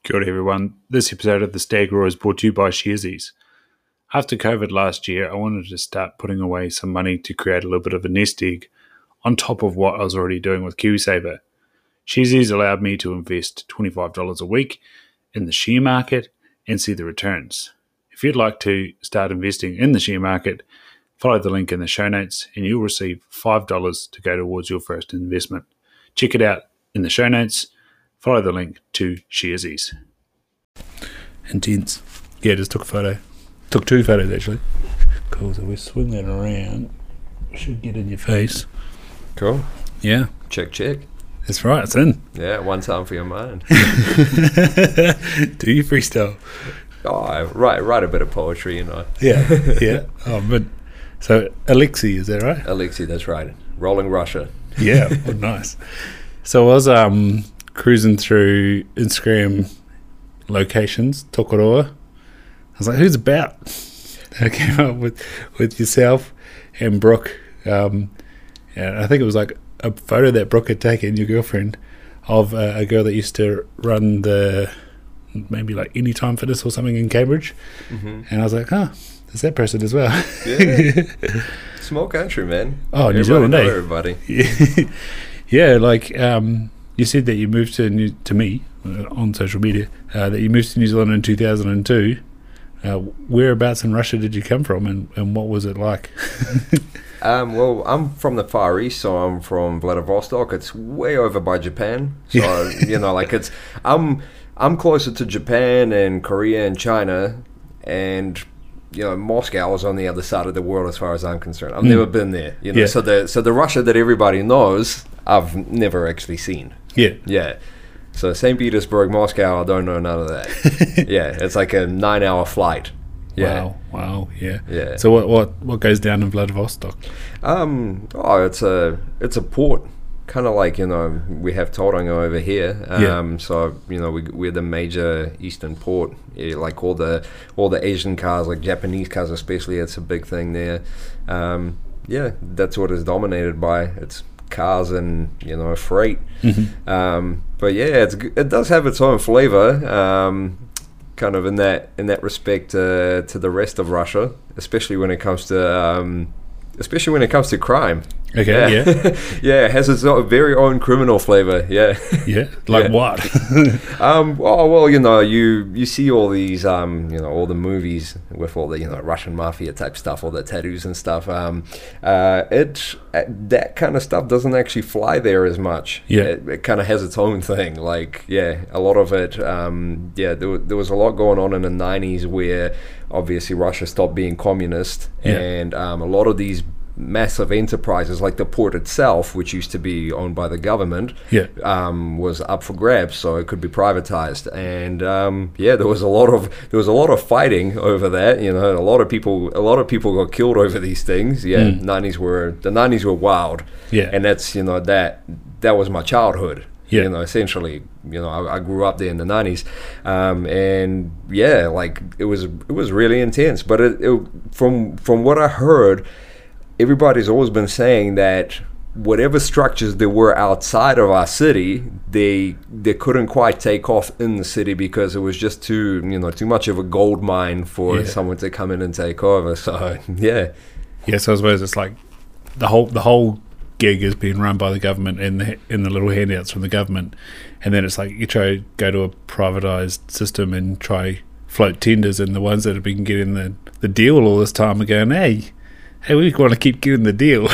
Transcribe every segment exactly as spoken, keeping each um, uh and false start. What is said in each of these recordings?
Kia ora everyone. This episode of The Stag Roar is brought to you by Sharesies. After COVID last year, I wanted to start putting away some money to create a little bit of a nest egg on top of what I was already doing with KiwiSaver. Sharesies allowed me to invest twenty-five dollars a week in the share market and see the returns. If you'd like to start investing in the share market, follow the link in the show notes and you'll receive five dollars to go towards your first investment. Check it out in the show notes. Follow the link to Sharesies. Intense. Yeah, just took a photo. Took two photos actually. Cool, so we swing that around. Should get in your face. Cool. Yeah. Check, check. That's right, it's in. Yeah, one time for your mind. Do you freestyle? Oh, I write, write a bit of poetry, you know. Yeah, yeah. Oh, but so Alexei, is that right? Alexei, that's right. Rolling Russia. Yeah, oh, nice. So I was um, cruising through Instagram locations, Tokoroa. I was like, who's about? I came up with, with yourself and Brooke. Um, and I think it was like a photo that Brooke had taken, your girlfriend, of uh, a girl that used to run the maybe like Anytime Fitness or something in Cambridge. Mm-hmm. And I was like, oh, there's that person as well. Yeah. Small country, man. Oh, New Zealand, eh? Everybody. Yeah, yeah, like um, you said that you moved to New, to me uh, on social media, uh, that you moved to New Zealand in two thousand two. Uh, whereabouts in Russia did you come from, and, and what was it like? um, well, I'm from the Far East, so I'm from Vladivostok. It's way over by Japan. So, you know, like it's, I'm, I'm closer to Japan and Korea and China, and, you know, Moscow is on the other side of the world as far as I'm concerned. I've mm. never been there, you know, yeah. so the, so the Russia that everybody knows, I've never actually seen. Yeah. Yeah. So Saint Petersburg, Moscow, I don't know none of that. Yeah, it's like a nine-hour flight. Yeah. Wow, wow, yeah. Yeah. So what what what goes down in Vladivostok? Um, oh, it's a it's a port, kind of like, you know, we have Tauranga over here. Um, yeah. So, you know, we we're the major eastern port. Yeah, like all the all the Asian cars, like Japanese cars especially, it's a big thing there. Um, yeah, that's what it's dominated by. It's cars and, you know, freight. Mm-hmm. Um, but yeah, it's it does have its own flavor, um, kind of in that in that respect uh, to the rest of Russia, especially when it comes to um, especially when it comes to crime. Okay, yeah, yeah, yeah, it has its own, very own criminal flavor. Yeah, yeah, like yeah. what? um, well, well, you know, you you see all these, um, you know, all the movies with all the, you know, Russian mafia type stuff, all the tattoos and stuff. Um, uh, it uh, that kind of stuff doesn't actually fly there as much. Yeah, it, it kind of has its own thing. Like, yeah, a lot of it. Um, yeah, there, there was a lot going on in the nineties where obviously Russia stopped being communist, yeah. and um, a lot of these massive enterprises like the port itself, which used to be owned by the government, yeah. um, was up for grabs, so it could be privatized. And um, yeah, there was a lot of there was a lot of fighting over that. You know, a lot of people a lot of people got killed over these things. Yeah, mm. nineties were the nineties were wild. Yeah, and that's, you know, that that was my childhood. Yeah. You know, essentially, you know, I, I grew up there in the nineties, um, and yeah, like it was it was really intense. But it, it, from from what I heard, everybody's always been saying that whatever structures there were outside of our city, they they couldn't quite take off in the city because it was just too, you know, too much of a gold mine for yeah. someone to come in and take over. So yeah, yeah. So I suppose it's like the whole the whole gig is being run by the government in the in the little handouts from the government, and then it's like you try to go to a privatized system and try float tenders, and the ones that have been getting the the deal all this time are going, hey. Hey, we want to keep getting the deal.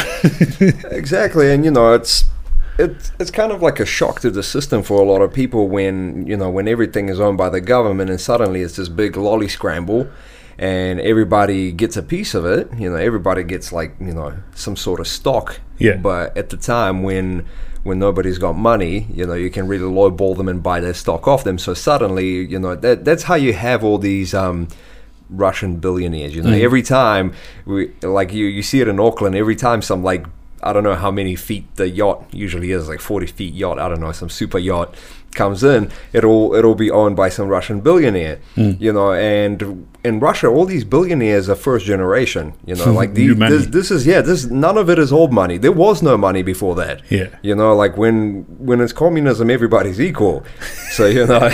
Exactly, and you know, it's it's it's kind of like a shock to the system for a lot of people when, you know, when everything is owned by the government and suddenly it's this big lolly scramble, and everybody gets a piece of it. You know, everybody gets like, you know, some sort of stock. Yeah. But at the time when when nobody's got money, you know, you can really lowball them and buy their stock off them. So suddenly, you know, that that's how you have all these. Um, Russian billionaires, you know, mm. every time we like you you see it in Auckland, every time some, like, I don't know how many feet the yacht usually is, like forty feet yacht, I don't know, some super yacht comes in, it'll it'll be owned by some Russian billionaire, mm. you know. And in Russia, all these billionaires are first generation, you know. Like the, this, this is yeah, this none of it is old money. There was no money before that. Yeah, you know, like when when it's communism, everybody's equal. So you know,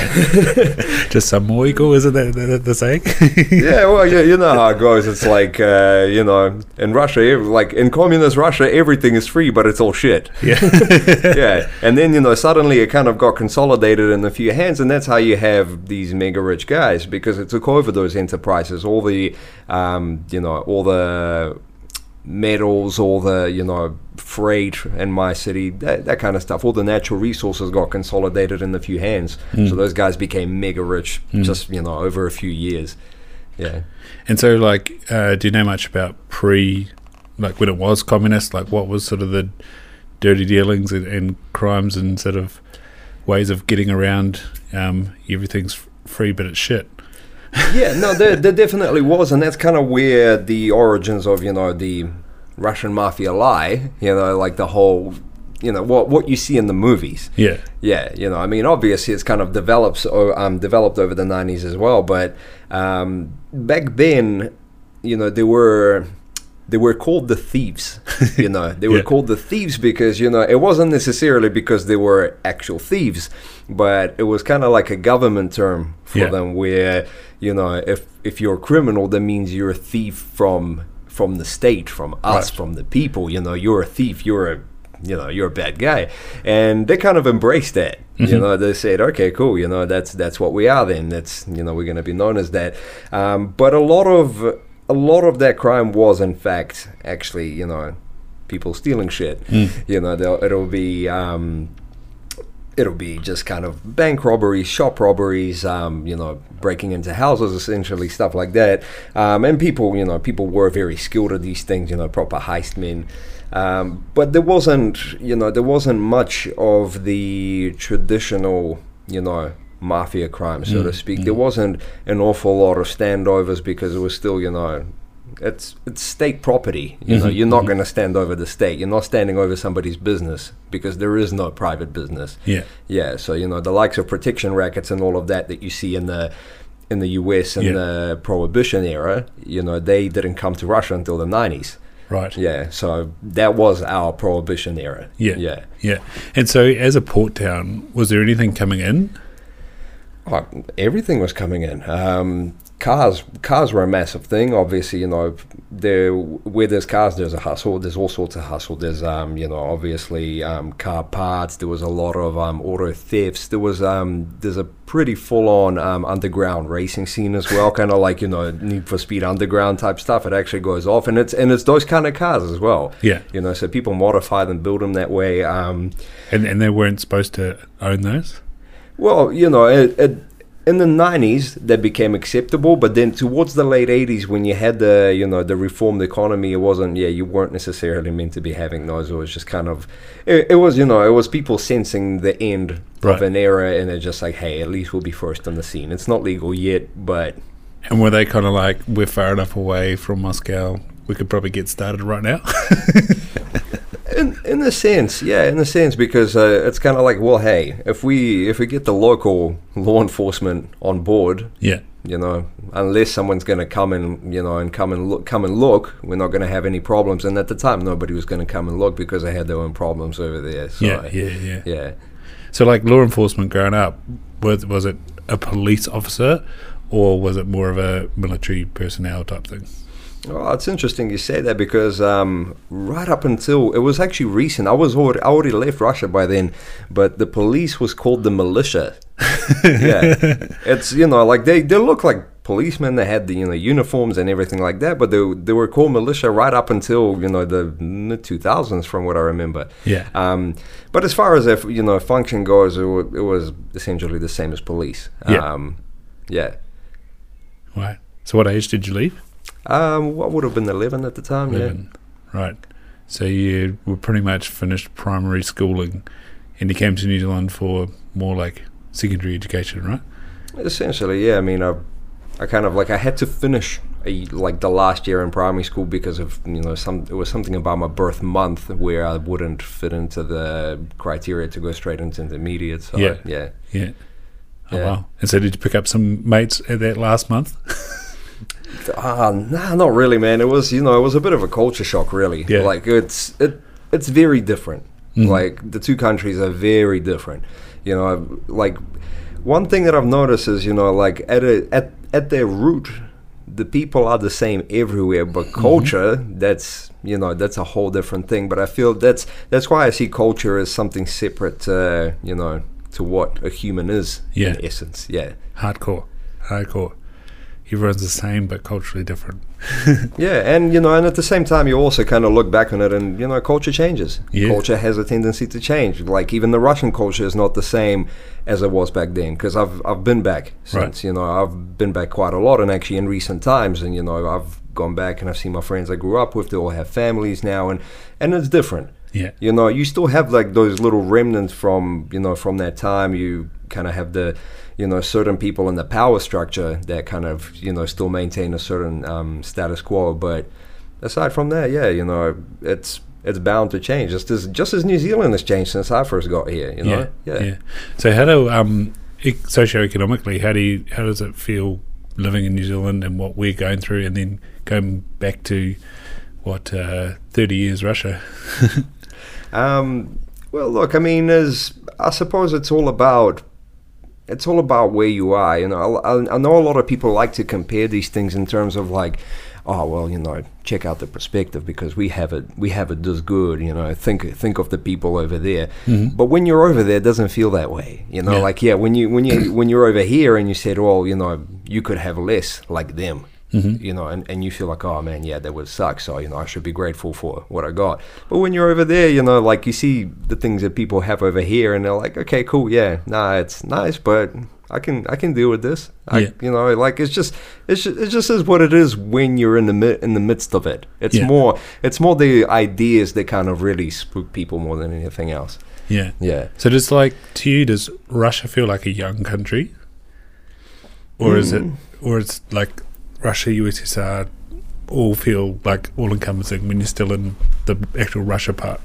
just some more equal, isn't that the, the saying? Yeah, well, yeah, you know how it goes. It's like uh, you know, in Russia, like in communist Russia, everything is free, but it's all shit. Yeah, yeah, and then you know, suddenly it kind of got consolidated in a few hands, and that's how you have these mega rich guys, because it took over those enterprises, all the, um, you know, all the metals, all the, you know, freight in my city, that, that kind of stuff. All the natural resources got consolidated in a few hands, mm. so those guys became mega rich mm. just, you know, over a few years. Yeah. And so, like, uh, do you know much about pre, like when it was communist? Like, what was sort of the dirty dealings and, and crimes and sort of ways of getting around um, everything's f- free but it's shit? Yeah, no, there, there definitely was, and that's kind of where the origins of, you know, the Russian mafia lie, you know, like the whole, you know, what what you see in the movies. Yeah. Yeah, you know, I mean, obviously it's kind of develops, um, developed over the nineties as well, but um, back then, you know, they were... They were called the thieves, you know. They were yeah. called the thieves because, you know, it wasn't necessarily because they were actual thieves, but it was kind of like a government term for yeah. them where, you know, if if you're a criminal, that means you're a thief from from the state, from us, right. from the people. You know, you're a thief, you're a, you know, you're a bad guy. And they kind of embraced that. Mm-hmm. You know, they said, okay, cool, you know, that's that's what we are then. That's, you know, we're going to be known as that. Um, but a lot of... A lot of that crime was, in fact, actually, you know, people stealing shit. Mm. You know, it'll be, um, it'll be just kind of bank robberies, shop robberies, um, you know, breaking into houses, essentially, stuff like that. Um, and people, you know, people were very skilled at these things, you know, proper heist men. Um, but there wasn't, you know, there wasn't much of the traditional, you know, mafia crime, so mm, to speak. Mm. There wasn't an awful lot of standovers because it was still, you know, it's it's state property. You mm-hmm, know, you're not mm-hmm. going to stand over the state. You're not standing over somebody's business because there is no private business. Yeah, yeah. So you know, the likes of protection rackets and all of that that you see in the in the U S in yeah. the Prohibition era, you know, they didn't come to Russia until the nineties. Right. Yeah. So that was our Prohibition era. Yeah. Yeah. Yeah. And so, as a port town, was there anything coming in? Oh, everything was coming in. Um, cars, cars were a massive thing. Obviously, you know, there where there's cars, there's a hustle. There's all sorts of hustle. There's, um, you know, obviously um, car parts. There was a lot of um, auto thefts. There was, um, there's a pretty full-on um, underground racing scene as well. Kind of like, you know, Need for Speed Underground type stuff. It actually goes off, and it's and it's those kind of cars as well. Yeah. You know, so people modify them, build them that way. Um, and and they weren't supposed to own those. Well, you know, it, it, in the nineties, that became acceptable, but then towards the late eighties, when you had the, you know, the reformed economy, it wasn't, yeah, you weren't necessarily meant to be having those. It was just kind of, it, it was, you know, it was people sensing the end right. of an era, and they're just like, hey, at least we'll be first on the scene. It's not legal yet, but... And were they kind of like, we're far enough away from Moscow, we could probably get started right now? In in a sense, yeah, in a sense, because uh, it's kind of like, well, hey, if we if we get the local law enforcement on board, yeah, you know, unless someone's going to come and you know and come and look, come and look, we're not going to have any problems. And at the time, nobody was going to come and look because they had their own problems over there. So, yeah, yeah, yeah, yeah. So, like law enforcement growing up, was was it a police officer, or was it more of a military personnel type thing? Oh, it's interesting you say that because um, right up until, it was actually recent, I was already, I already left Russia by then, but the police was called the militia. Yeah, it's, you know, like they, they look like policemen, they had the, you know, uniforms and everything like that, but they, they were called militia right up until, you know, the mid two thousands from what I remember. Yeah. Um, but as far as, if, you know, function goes, it, w- it was essentially the same as police. Yeah. Um, yeah. Right. So what age did you leave? Um, what would have been eleven at the time? eleven. Yeah. Right. So you were pretty much finished primary schooling, and you came to New Zealand for more like secondary education, right? Essentially, yeah. I mean, I, I kind of like I had to finish a, like the last year in primary school because of you know some it was something about my birth month where I wouldn't fit into the criteria to go straight into intermediate. So Yeah. yeah, Yeah. Oh, Yeah. wow. And so did you pick up some mates at that last month? Ah, nah, not really, man. It was you know it was a bit of a culture shock, really. Yeah. Like it's it it's very different. Mhm. Like the two countries are very different. You know, like one thing that I've noticed is you know like at a at at their root, the people are the same everywhere, but culture, that's you know that's a whole different thing. But I feel that's that's why I see culture as something separate, uh, you know, to what a human is Yeah. in essence. Yeah, Hardcore. Hardcore. Everyone's the same but culturally different. yeah, and you know, and at the same time, you also kind of look back on it, and you know, culture changes. Yeah. Culture has a tendency to change. Like even the Russian culture is not the same as it was back then. Because I've I've been back since. Right. You know, I've been back quite a lot, and actually in recent times, and you know, I've gone back and I've seen my friends I grew up with. They all have families now, and and it's different. Yeah. You know, you still have like those little remnants from you know from that time. You kind of have the you know certain people in the power structure that kind of you know still maintain a certain um, status quo. But aside from that, yeah, you know, it's it's bound to change. Just as just as New Zealand has changed since I first got here. You know, Yeah. Yeah. So how do um ec- socioeconomically how do you how does it feel living in New Zealand and what we're going through, and then going back to what uh, thirty years Russia? Um, well, look, I mean, as I suppose it's all about it's all about where you are. You know, I, I know a lot of people like to compare these things in terms of like, oh well, you know, check out the perspective because we have it we have it this good. You know, think think of the people over there. Mhm. But when you're over there, it doesn't feel that way. You know, Yeah. like yeah, when you when you when you're over here and you said, well, you know, you could have less like them. Mhm. You know, and, and you feel like, oh man, yeah, that would suck. So, you know, I should be grateful for what I got. But when you're over there, you know, like you see the things that people have over here and they're like, okay, cool. Yeah, nah, it's nice, but I can, I can deal with this. I, Yeah. You know, like it's just, it's just, it just is what it is when you're in the mi- in the midst of it. It's Yeah. more, it's more the ideas that kind of really spook people more than anything else. Yeah. Yeah. So does like to you, does Russia feel like a young country, or is it, or it's like Russia, U S S R, all feel like all encompassing when you're still in the actual Russia part?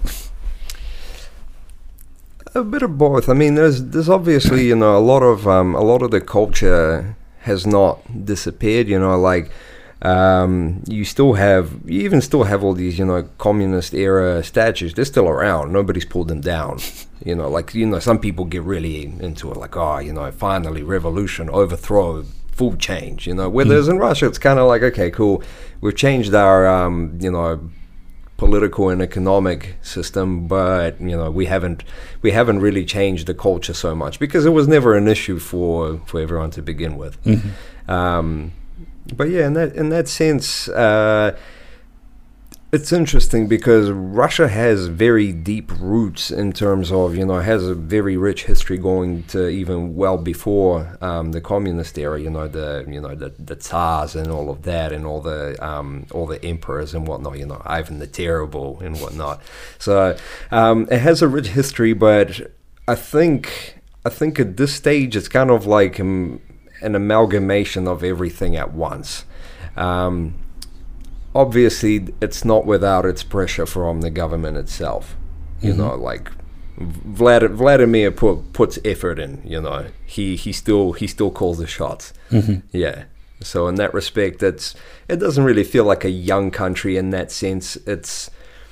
A bit of both. I mean, there's there's obviously you know a lot of um, a lot of the culture has not disappeared. You know, like um, you still have you even still have all these you know communist era statues. They're still around. Nobody's pulled them down. You know, like you know some people get really into it, like oh you know finally revolution, overthrow, full change. You know, whereas in Russia it's kind of like okay, cool, we've changed our um, you know. political and economic system, but you know we haven't we haven't really changed the culture so much because it was never an issue for for everyone to begin with. Mhm. Um, but yeah, in that in that sense, uh, it's interesting because Russia has very deep roots in terms of you know has a very rich history going to even well before um, the communist era. You know the you know the, the Tsars and all of that, and all the um, all the emperors and whatnot. You know Ivan the Terrible and whatnot. So um, it has a rich history, but I think I think at this stage it's kind of like um, an amalgamation of everything at once. Um, Obviously, it's not without its pressure from the government itself. You Mhm. know, like Vlad, Vladimir put, puts effort in. You know, he he still he still calls the shots. Mhm. Yeah. So in that respect, it's it doesn't really feel like a young country in that sense. It's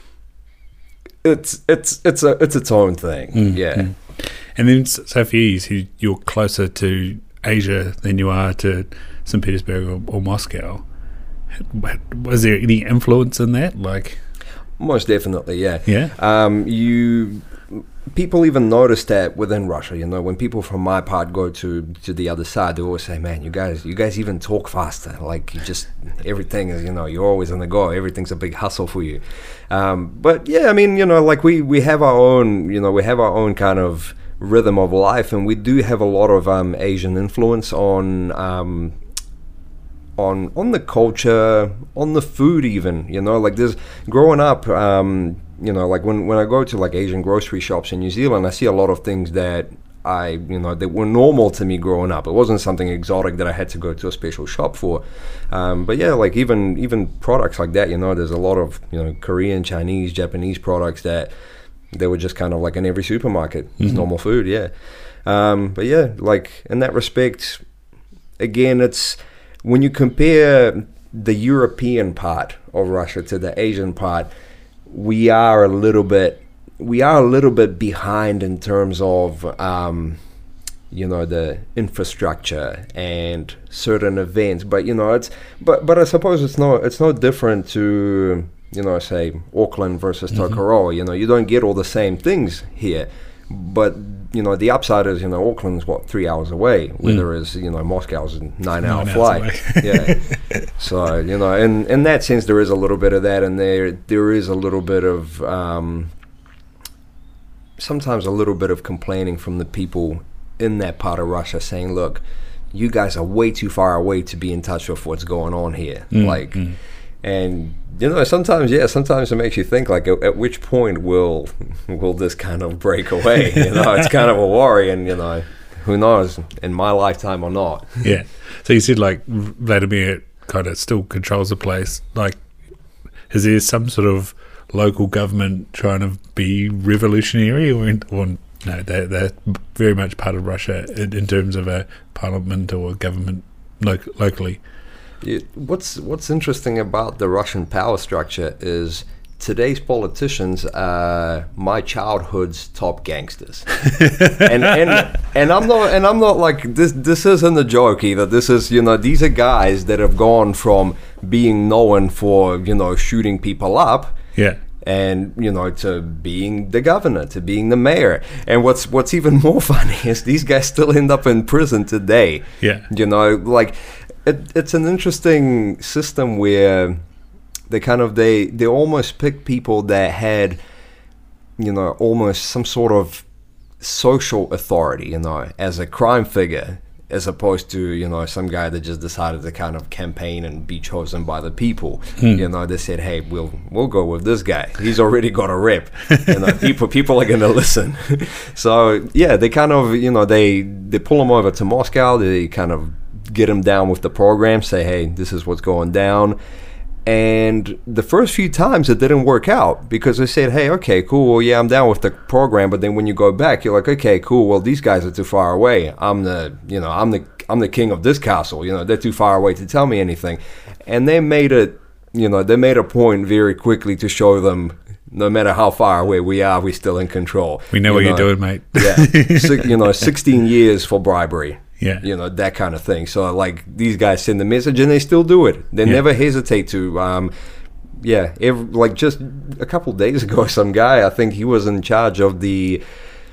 it's it's it's a it's its own thing. Mm, Yeah. mm. And then, s- so for you, so you're closer to Asia than you are to Saint Petersburg or, or Moscow. Was there any influence in that? Like, Most definitely, yeah. yeah, Um, you people even notice that within Russia. You know, when people from my part go to to the other side, they always say, "Man, you guys, you guys even talk faster. Like you just everything is, you know, you're always on the go. Everything's a big hustle for you." Um, but yeah, I mean, you know, like we we have our own, you know, we have our own kind of rhythm of life, and we do have a lot of um, Asian influence on. Um, on on the culture, on the food even, you know, like there's growing up, um, you know, like when, when I go to like Asian grocery shops in New Zealand, I see a lot of things that I, you know, that were normal to me growing up. It wasn't something exotic that I had to go to a special shop for. Um, but yeah, like even even products like that, you know, there's a lot of, you know, Korean, Chinese, Japanese products that they were just kind of like in every supermarket. It's mm-hmm. normal food, yeah. Um, but yeah, like in that respect, again, it's when you compare the European part of Russia to the Asian part, we are a little bit we are a little bit behind in terms of um, you know, the infrastructure and certain events. But you know, it's but but I suppose it's no it's no different to, you know, say Auckland versus mm-hmm. Tokoroa. You know, you don't get all the same things here. But, you know, the upside is, you know, Auckland's, what, three hours away, whereas, mm. you know, Moscow's a nine-hour nine flight. yeah. So, you know, in, in that sense, there is a little bit of that, and there there is a little bit of, um, sometimes a little bit of complaining from the people in that part of Russia saying, look, you guys are way too far away to be in touch with what's going on here. Mm. Like, mm. and... You know, sometimes, yeah, sometimes it makes you think, like, at, at which point will will this kind of break away? You know, it's kind of a worry, and, you know, who knows, in my lifetime or not. Yeah. So you said, like, Vladimir kind of still controls the place. Like, is there some sort of local government trying to be revolutionary, or, in, or no, they're, they're very much part of Russia in, in terms of a parliament or government lo- locally? It, what's what's interesting about the Russian power structure is today's politicians are my childhood's top gangsters, and and and I'm not and I'm not like this. This isn't a joke either. This is, you know, these are guys that have gone from being known for, you know, shooting people up, yeah, and, you know, to being the governor, to being the mayor. And what's what's even more funny is these guys still end up in prison today. Yeah, you know, like. It, it's an interesting system where they kind of they they almost pick people that had, you know, almost some sort of social authority, you know, as a crime figure, as opposed to, you know, some guy that just decided to kind of campaign and be chosen by the people. Hmm. You know, they said, hey, we'll we'll go with this guy. He's already got a rep. You know, people people are gonna listen. So yeah, they kind of, you know, they they pull him over to Moscow. They kind of get him down with the program, say, hey, this is what's going down. And the first few times it didn't work out because they said, hey, okay, cool, well, yeah, I'm down with the program. But then when you go back, you're like, okay, cool, well, these guys are too far away. I'm the, you know, I'm the I'm the king of this castle. You know, they're too far away to tell me anything. And they made it, you know, they made a point very quickly to show them, no matter how far away we are, we're still in control. We know you what know, you're doing, mate. Yeah, so, you know, sixteen years for bribery. Yeah. You know, that kind of thing. So, like, these guys send the message and they still do it. They yeah. never hesitate to. Um, yeah, every, like just a couple of days ago, some guy, I think he was in charge of the,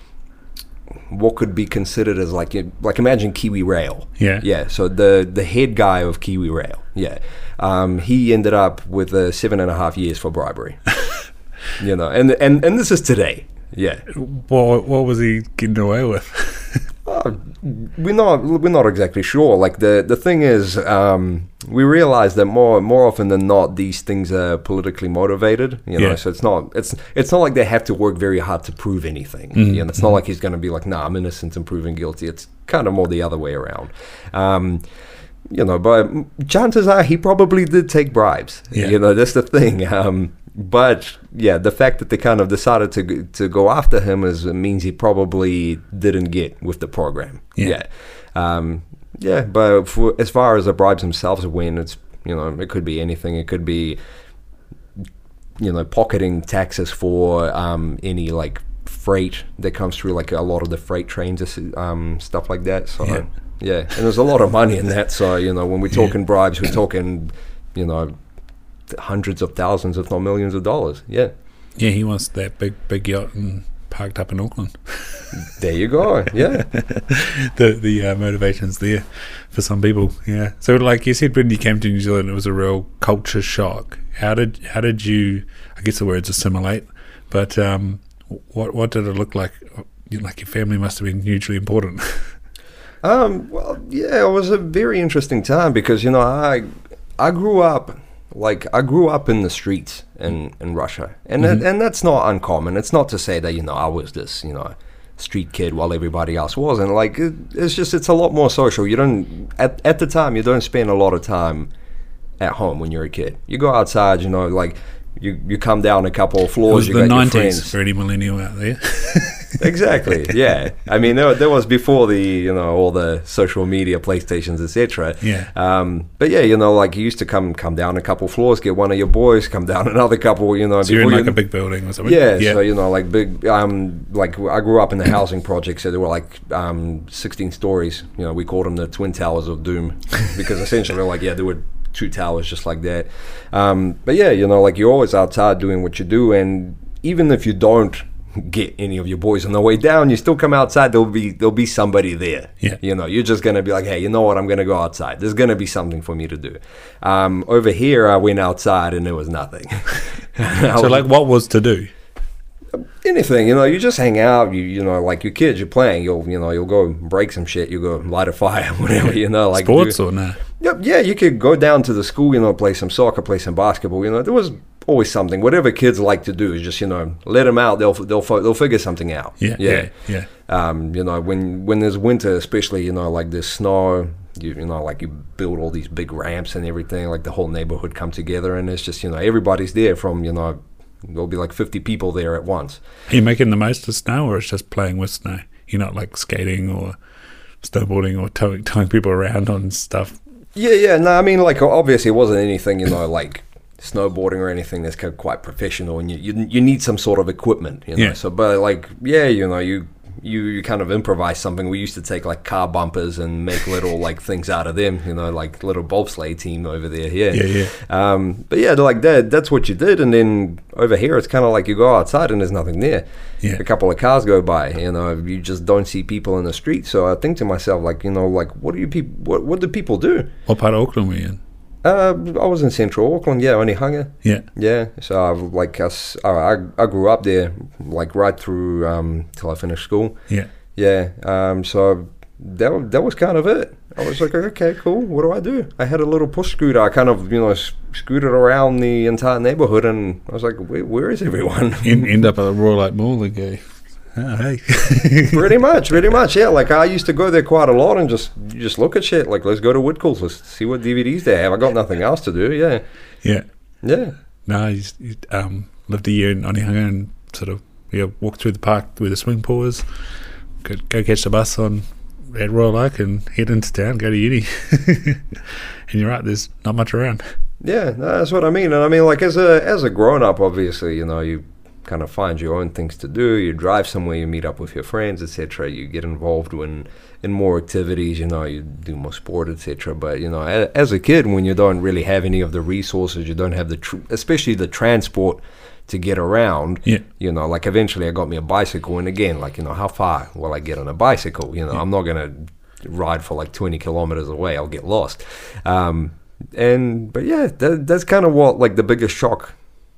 what could be considered as like, like imagine Kiwi Rail. Yeah. Yeah, so the, the head guy of Kiwi Rail, yeah. Um, he ended up with uh, seven and a half years for bribery. You know, and, and, and this is today. Yeah. What, what was he getting away with? Uh, we're not we're not exactly sure. Like the the thing is, um, we realize that more more often than not, these things are politically motivated. You know, yeah. so it's not it's it's not like they have to work very hard to prove anything. Mm-hmm. You know, it's not like he's going to be like, nah, I'm innocent and proven guilty. It's kind of more the other way around. Um, you know, but chances are he probably did take bribes. Yeah. You know, that's the thing. Um, But yeah, the fact that they kind of decided to to go after him is means he probably didn't get with the program. Yeah, yeah. Um, yeah but for, as far as the bribes themselves went, it's, you know, it could be anything. It could be, you know, pocketing taxes for um, any like freight that comes through, like a lot of the freight trains, um, stuff like that. So yeah. yeah, and there's a lot of money in that. So, you know, when we're talking yeah. bribes, we're talking, you know, hundreds of thousands, if not millions of dollars. Yeah. Yeah, he wants that big, big yacht and parked up in Auckland. There you go. Yeah. the the uh, motivation's there for some people. Yeah. So, like you said, when you came to New Zealand, it was a real culture shock. How did how did you? I guess the word's assimilate, but um, what what did it look like? Like your family must have been hugely important. um. Well, yeah, it was a very interesting time because, you know, I I grew up. Like, I grew up in the streets in, in Russia, and mm-hmm. that, and that's not uncommon. It's not to say that, you know, I was this, you know, street kid while everybody else was. And like it, it's just it's a lot more social. You don't at at the time you don't spend a lot of time at home when you're a kid. You go outside, you know, like you you come down a couple of floors. It was you the got nineties your friends. for any millennial out there. Exactly. Yeah. I mean, that, that was before the you know all the social media, PlayStations, et cetera. Yeah. Um. But yeah, you know, like you used to come come down a couple floors, get one of your boys, come down another couple. You know, So you're in before like you, a big building or something. yeah, so you know, like big. Um, like I grew up in the housing project, so there were like um sixteen stories. You know, we called them the Twin Towers of Doom because essentially, like, yeah, there were two towers just like that. Um, but yeah, you know, like you're always outside doing what you do, and even if you don't get any of your boys on the way down, you still come outside. There'll be there'll be somebody there. Yeah. You know, you're just gonna be like, hey, you know what? I'm gonna go outside. There's gonna be something for me to do. Um, over here, I went outside and there was nothing. So like, what was to do? Anything, you know, you just hang out, you you know, like your kids, you're playing, you'll, you know, you'll go break some shit, you go light a fire, whatever, you know, like Sports do, or no? yeah, yeah, you could go down to the school, you know, play some soccer, play some basketball, you know, there was always something. Whatever kids like to do is just, you know, let them out, they'll they'll they'll figure something out. Yeah, yeah, yeah. Um, you know, when when there's winter, especially, you know, like there's snow, you, you know, like you build all these big ramps and everything, like the whole neighborhood come together, and it's just, you know, everybody's there from, you know, there'll be like fifty people there at once. Are you making the most of snow, or it's just playing with snow? You're not like skating or snowboarding or towing, towing people around on stuff? Yeah, yeah. No, I mean, like, obviously it wasn't anything, you know, like snowboarding or anything that's kind of quite professional, and you, you you need some sort of equipment, you know. Yeah. So, but like, yeah, you know, you you you kind of improvise something. We used to take like car bumpers and make little like things out of them, you know, like little bobsleigh team over there. Yeah, Yeah, yeah. Um, but yeah, like that. That's what you did, and then over here, it's kind of like you go outside and there's nothing there. Yeah. A couple of cars go by, you know, you just don't see people in the street. So I think to myself, like, you know, like, what do you people? What what do people do? What part of Auckland were you in? Uh, I was in Central Auckland, yeah, Onehunga. Yeah. Yeah, so I, like us, I, I grew up there, like right through um, till I finished school. Yeah. Yeah, um, so that wa- that was kind of it. I was like, okay, cool. What do I do? I had a little push scooter. I kind of, you know, s- scooted around the entire neighborhood, and I was like, where, where is everyone? End, end up at the Royal Light Mall and go, oh, hey. pretty much, pretty much, yeah. Like I used to go there quite a lot and just just look at shit. Like, let's go to Woodcool's, let's see what D V Ds they have. I got nothing else to do. Yeah, Yeah. yeah. No, I just, um, lived a year in Onehunga and sort of, yeah, walked through the park where the swimming pool is. Go, go catch the bus on at Royal Oak and head into town, go to uni. And you're right, there's not much around. Yeah, no, that's what I mean. And I mean, like, as a as a grown up, obviously, you know, you kind of find your own things to do. You drive somewhere, you meet up with your friends, et cetera. You get involved in in more activities. You know, you do more sport, et cetera. But you know, a, as a kid, when you don't really have any of the resources, you don't have the, tr- especially the transport to get around. Yeah. You know, like eventually, I got me a bicycle, and again, like, you know, how far will I get on a bicycle? You know, Yeah. I'm not gonna ride for like twenty kilometers away. I'll get lost. Um, and but yeah, that, that's kind of what like the biggest shock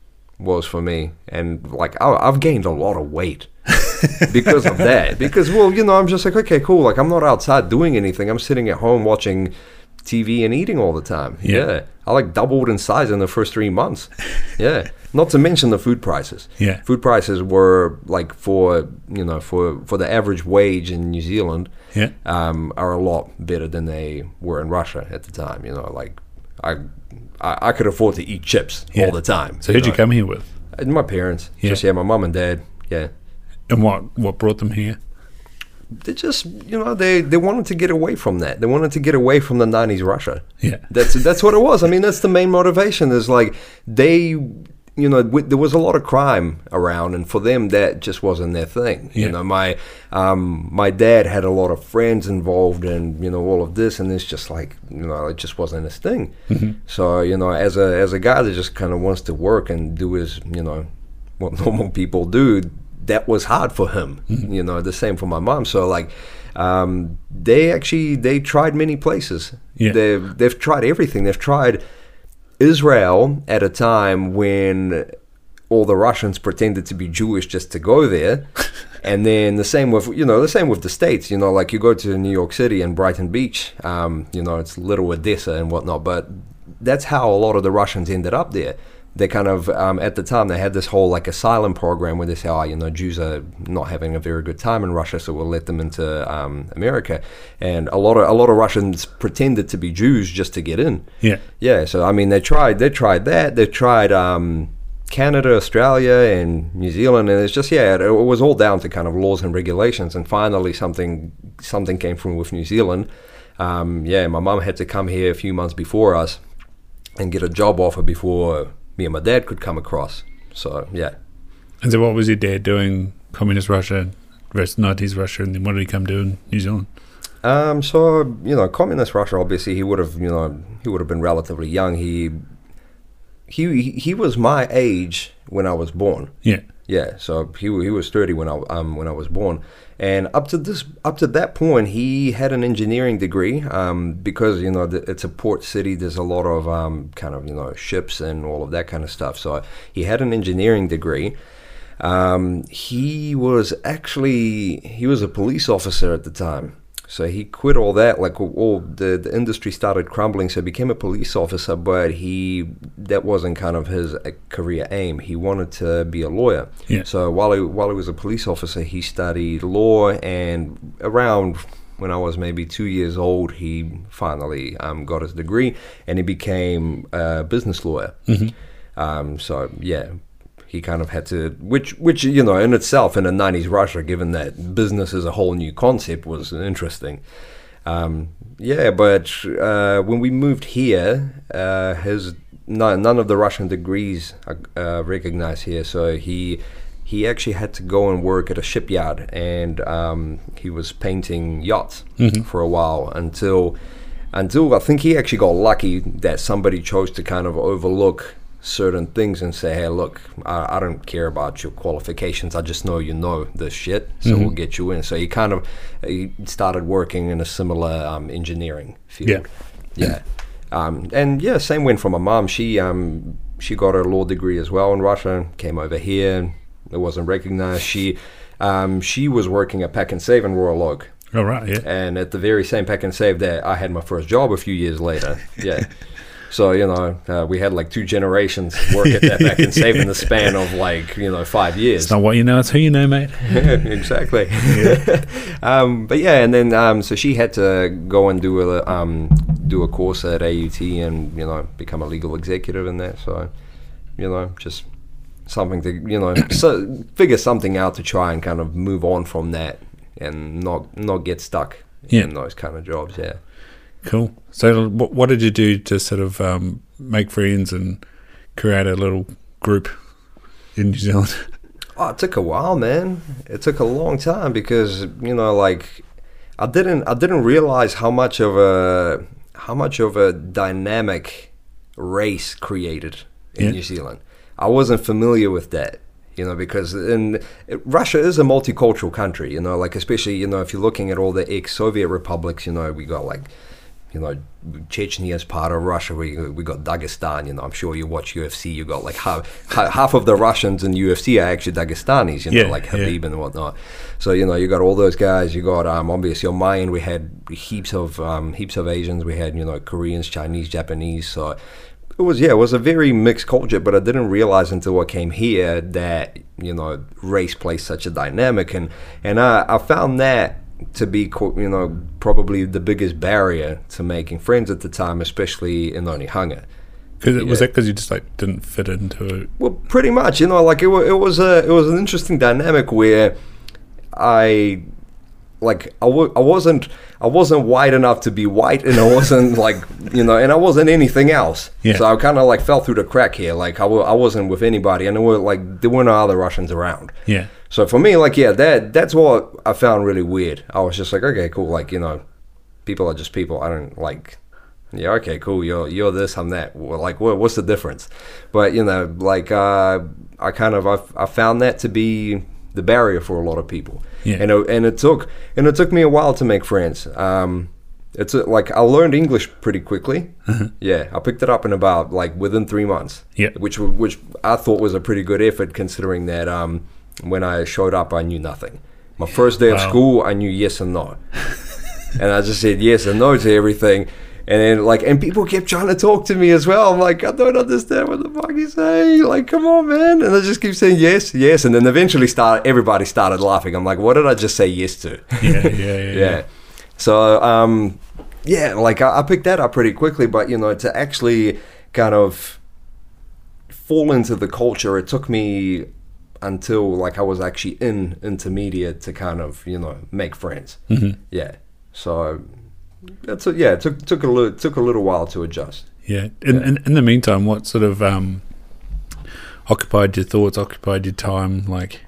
was for me. And like I, I've gained a lot of weight because of that. Because, well, you know, I'm just like, okay, cool. Like, I'm not outside doing anything. I'm sitting at home watching T V and eating all the time. Yeah. Yeah. I like doubled in size in the first three months. Yeah. Not to mention the food prices. Yeah. Food prices were like for, you know, for, for the average wage in New Zealand, Yeah. um, are a lot better than they were in Russia at the time. You know, like I, I, I could afford to eat chips Yeah. all the time. So who'd you know. come here with? And my parents. Yeah. Just, yeah, my mum and dad. Yeah. And what, what brought them here? They just, you know, they, they wanted to get away from that. They wanted to get away from the nineties Russia. Yeah. That's that's what it was. I mean, that's the main motivation. Is like they, you know, w- there was a lot of crime around, and for them, that just wasn't their thing. Yeah. You know, my um, my dad had a lot of friends involved in, you know, all of this, and it's just like, you know, it just wasn't his thing. Mm-hmm. So, you know, as a as a guy that just kind of wants to work and do his, you know, what normal people do, that was hard for him. Mm-hmm. You know, the same for my mom. So like, um, they actually they tried many places. Yeah. They've they've tried everything. They've tried Israel at a time when all the Russians pretended to be Jewish just to go there. And then the same with, you know, the same with the States, you know, like you go to New York City and Brighton Beach, um, you know, it's little Odessa and whatnot, but that's how a lot of the Russians ended up there. they kind of um, at the time they had this whole like asylum program where they say, oh, you know, Jews are not having a very good time in Russia, so we'll let them into um, America. And a lot of a lot of Russians pretended to be Jews just to get in. Yeah, yeah. So I mean, they tried they tried that. They tried um, Canada, Australia, and New Zealand, and it's just yeah, it, it was all down to kind of laws and regulations. And finally, something something came from with New Zealand. Um, yeah, my mum had to come here a few months before us and get a job offer before me and my dad could come across. So yeah. And so what was your dad doing, communist Russia versus nineties Russia, and then what did he come do in New Zealand? Um, so, you know, communist Russia, obviously he would have, you know, he would have been relatively young. He, he, he was my age when I was born. Yeah. Yeah, so he he was thirty when I um when I was born, and up to this up to that point he had an engineering degree. Um, because you know the, it's a port city. There's a lot of um kind of you know ships and all of that kind of stuff. So he had an engineering degree. Um, he was actually he was a police officer at the time. So he quit all that, like all the, the industry started crumbling, so he became a police officer, but he that wasn't kind of his uh, career aim. He wanted to be a lawyer. Yeah. So while he, while he was a police officer, he studied law, and around when I was maybe two years old, he finally um, got his degree, and he became a business lawyer. Mm-hmm. Um, so, yeah. He kind of had to, which, which you know, in itself, in the nineties Russia, given that business is a whole new concept, was interesting. Um, yeah, but uh, when we moved here, uh, his no, none of the Russian degrees are uh, recognized here. So he he actually had to go and work at a shipyard, and um, he was painting yachts mm-hmm. for a while until until I think he actually got lucky that somebody chose to kind of overlook certain things and say, hey, look, I, I don't care about your qualifications. I just know you know this shit, so mm-hmm. we'll get you in. So he kind of he started working in a similar um, engineering field. Yeah. Yeah. Um, and yeah, same went for my mom. She um, she got her law degree as well in Russia, came over here. It wasn't recognized. She um, she was working at Pack and Save in Royal Oak. Oh, right, yeah. And at the very same Pack and Save that I had my first job a few years later. Yeah. So, you know, uh, we had like two generations work at that Pack and Save in the span of like, you know, five years. It's not what you know, it's who you know, mate. Yeah, exactly. Yeah. um, but yeah, and then um, so she had to go and do a um, do a course at A U T and, you know, become a legal executive in that. So, you know, just something to, you know, so figure something out to try and kind of move on from that and not not get stuck yeah. in those kind of jobs, yeah. Cool. So what, what did you do to sort of um, make friends and create a little group in New Zealand? Oh, it took a while, man. It took a long time because, you know, like I didn't I didn't realize how much of a how much of a dynamic race created in yeah. New Zealand. I wasn't familiar with that. You know, because in it, Russia is a multicultural country, you know, like especially, you know, if you're looking at all the ex-Soviet republics, you know, we got like, you know, Chechnya is part of Russia. We we got Dagestan. You know, I'm sure you watch U F C. You got like half half of the Russians in U F C are actually Dagestanis. You know, yeah, like Habib yeah. and whatnot. So you know, you got all those guys. You got um, obviously on my end, we had heaps of um, heaps of Asians. We had you know Koreans, Chinese, Japanese. So it was yeah, it was a very mixed culture. But I didn't realize until I came here that you know race plays such a dynamic, and and I, I found that to be, you know, probably the biggest barrier to making friends at the time, especially in Onehunga. Because it was that because you just like didn't fit into it. Well, pretty much, you know, like it, it was a it was an interesting dynamic where I, like, I, w- I wasn't I wasn't white enough to be white, and I wasn't like you know, and I wasn't anything else. Yeah. So I kind of like fell through the crack here. Like I, w- I wasn't with anybody, and there were like there weren't other Russians around. Yeah. So for me, like, yeah, that that's what I found really weird. I was just like, okay, cool. Like, you know, people are just people. I don't like, yeah, okay, cool. You're you're this, I'm that. Well, like, what, what's the difference? But, you know, like, uh, I kind of, I, I found that to be the barrier for a lot of people. Yeah. And, it, and it took, and it took me a while to make friends. Um, it's a, like, I learned English pretty quickly. Uh-huh. Yeah. I picked it up in about, like, within three months. Yeah. Which, which I thought was a pretty good effort considering that, um, when I showed up, I knew nothing. My first day of wow. school, I knew yes and no. And I just said yes and no to everything. And then like, and people kept trying to talk to me as well. I'm like, I don't understand what the fuck he's saying. Like, come on, man. And I just keep saying yes, yes. And then eventually start, everybody started laughing. I'm like, what did I just say yes to? Yeah, yeah, yeah. yeah. yeah. So, um, yeah, like I, I picked that up pretty quickly, but you know, to actually kind of fall into the culture, it took me until like I was actually in intermediate to kind of, you know, make friends. Mm-hmm. Yeah. So that's a, yeah, it took took a little took a little while to adjust. Yeah. In, Yeah. in, in the meantime, what sort of um, occupied your thoughts, occupied your time? Like,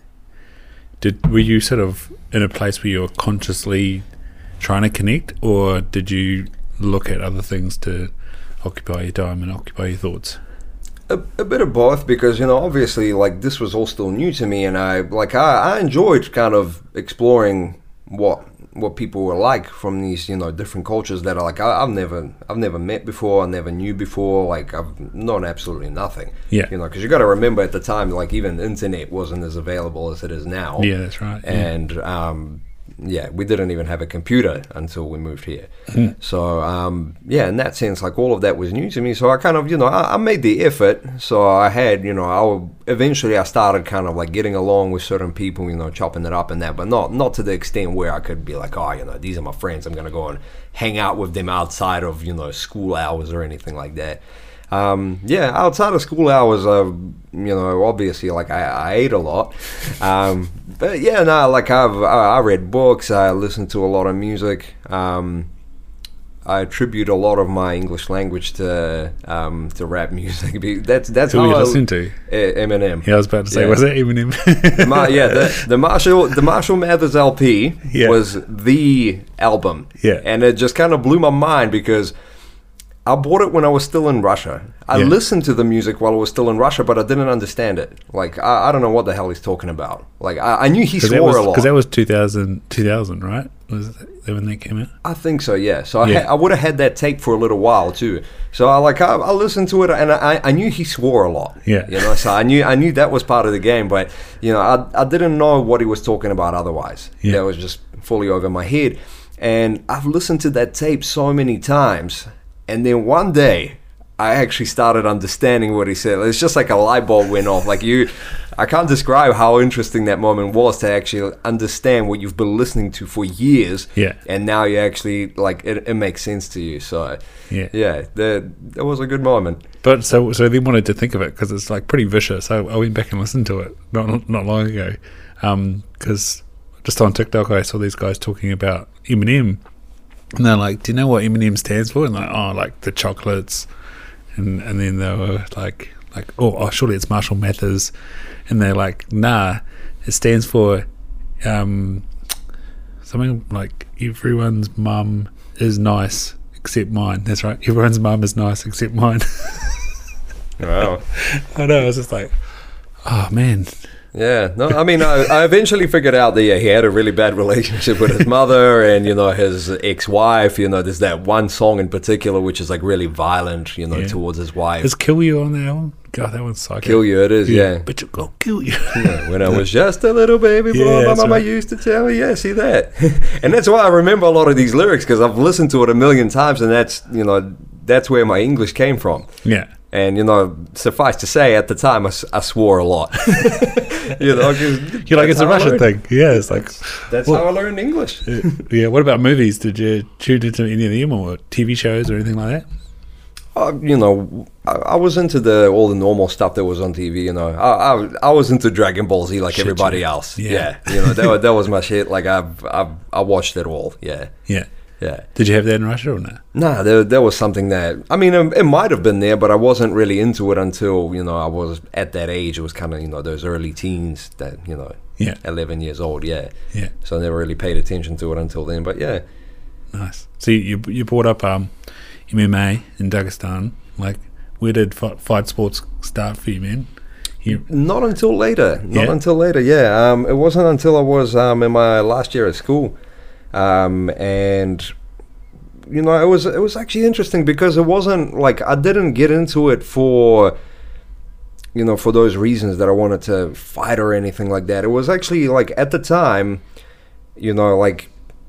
did were you sort of in a place where you were consciously trying to connect, or did you look at other things to occupy your time and occupy your thoughts? A, a bit of both, because you know, obviously, like this was all still new to me, and I like I, I enjoyed kind of exploring what what people were like from these, you know, different cultures that are like I, I've never I've never met before, I never knew before, like I've known absolutely nothing. Yeah. You know, because you got to remember at the time, like even the internet wasn't as available as it is now. Yeah, that's right. Yeah. And um, yeah, we didn't even have a computer until we moved here. Mm. So um, yeah, in that sense, like all of that was new to me. So I kind of, you know, I, I made the effort. So I had, you know, I would, eventually I started kind of like getting along with certain people, you know, chopping it up and that, but not not to the extent where I could be like, oh, you know, these are my friends, I'm gonna go and hang out with them outside of, you know, school hours or anything like that. Um, yeah, outside of school hours, uh, you know, obviously, like I, I ate a lot, um, but yeah, no, like I've I, I read books, I listened to a lot of music. Um, I attribute a lot of my English language to um, to rap music. That's that's Who how were you I listening to? uh, Eminem. Yeah, I was about to say, Yeah. was it Eminem? The Ma- yeah, the, the Marshall the Marshall Mathers L P Yeah. was the album. Yeah. And it just kind of blew my mind because I bought it when I was still in Russia. I Yeah. listened to the music while I was still in Russia, but I didn't understand it. Like, I, I don't know what the hell he's talking about. Like, I, I knew he swore was, a lot. Because that was two thousand, two thousand, right? Was that when that came out? I think so, yeah. So I, Yeah. ha- I would have had that tape for a little while too. So I like I, I listened to it, and I, I knew he swore a lot. Yeah. you know. So I knew I knew that was part of the game, but you know, I I didn't know what he was talking about otherwise. Yeah. That was just fully over my head. And I've listened to that tape so many times, and then one day I actually started understanding what he said. It's just like a light bulb went off. Like you, I can't describe how interesting that moment was to actually understand what you've been listening to for years. Yeah. And now you actually, like, it, it makes sense to you. So, Yeah. yeah, that, that was a good moment. But so so they wanted to think of it because it's like pretty vicious. I, I went back and listened to it not not long ago because just on TikTok I saw these guys talking about Eminem, and they're like, "Do you know what Eminem stands for?" And like, "Oh, like the chocolates," and and then they were like, "Like oh, oh surely it's Marshall Mathers," and they're like, "Nah, it stands for um something like everyone's mum is nice." Except mine. That's right. Everyone's mum is nice except mine. Wow. I know. I was just like, oh man. Yeah, no, I mean, I, I eventually figured out that yeah, he had a really bad relationship with his mother and, you know, his ex-wife. You know, there's that one song in particular which is like really violent, you know, Yeah. towards his wife. Is Kill You on that album? God, that one's psycho. Kill You, it is, yeah. But you go kill you. Yeah, when I was just a little baby boy, Yeah, my that's mama right. used to tell me, yeah, see that. And that's why I remember a lot of these lyrics, because I've listened to it a million times, and that's, you know, that's where my English came from. Yeah. And, you know, suffice to say, at the time, I, s- I swore a lot. You know, 'cause You're like, that's it's a how I Russian learned- thing. Yeah, it's like, That's Well- how I learned English. uh, yeah. What about movies? Did you tune into any of them or T V shows or anything like that? Uh, you know, I, I was into the all the normal stuff that was on T V. You know, I I, I was into Dragon Ball Z like Shit, everybody yeah. else. Yeah. Yeah, you know, that was, that was my shit. Like I've, I've I watched it all. Yeah, Yeah. yeah. Did you have that in Russia or not? Nah, there, there was something that I mean, it, it might have been there, but I wasn't really into it until you know I was at that age. It was kind of you know those early teens that you know, Yeah. eleven years old. Yeah, Yeah. so I never really paid attention to it until then. But yeah. Nice. So you you, you brought up um, M M A in Dagestan. Like, where did fight, fight sports start for you, man? You, Not until later. Not Yeah? until later. Yeah. Um, it wasn't until I was um, in my last year at school, um, and you know, it was it was actually interesting because it wasn't like I didn't get into it for you know for those reasons that I wanted to fight or anything like that. It was actually like at the time, you know, like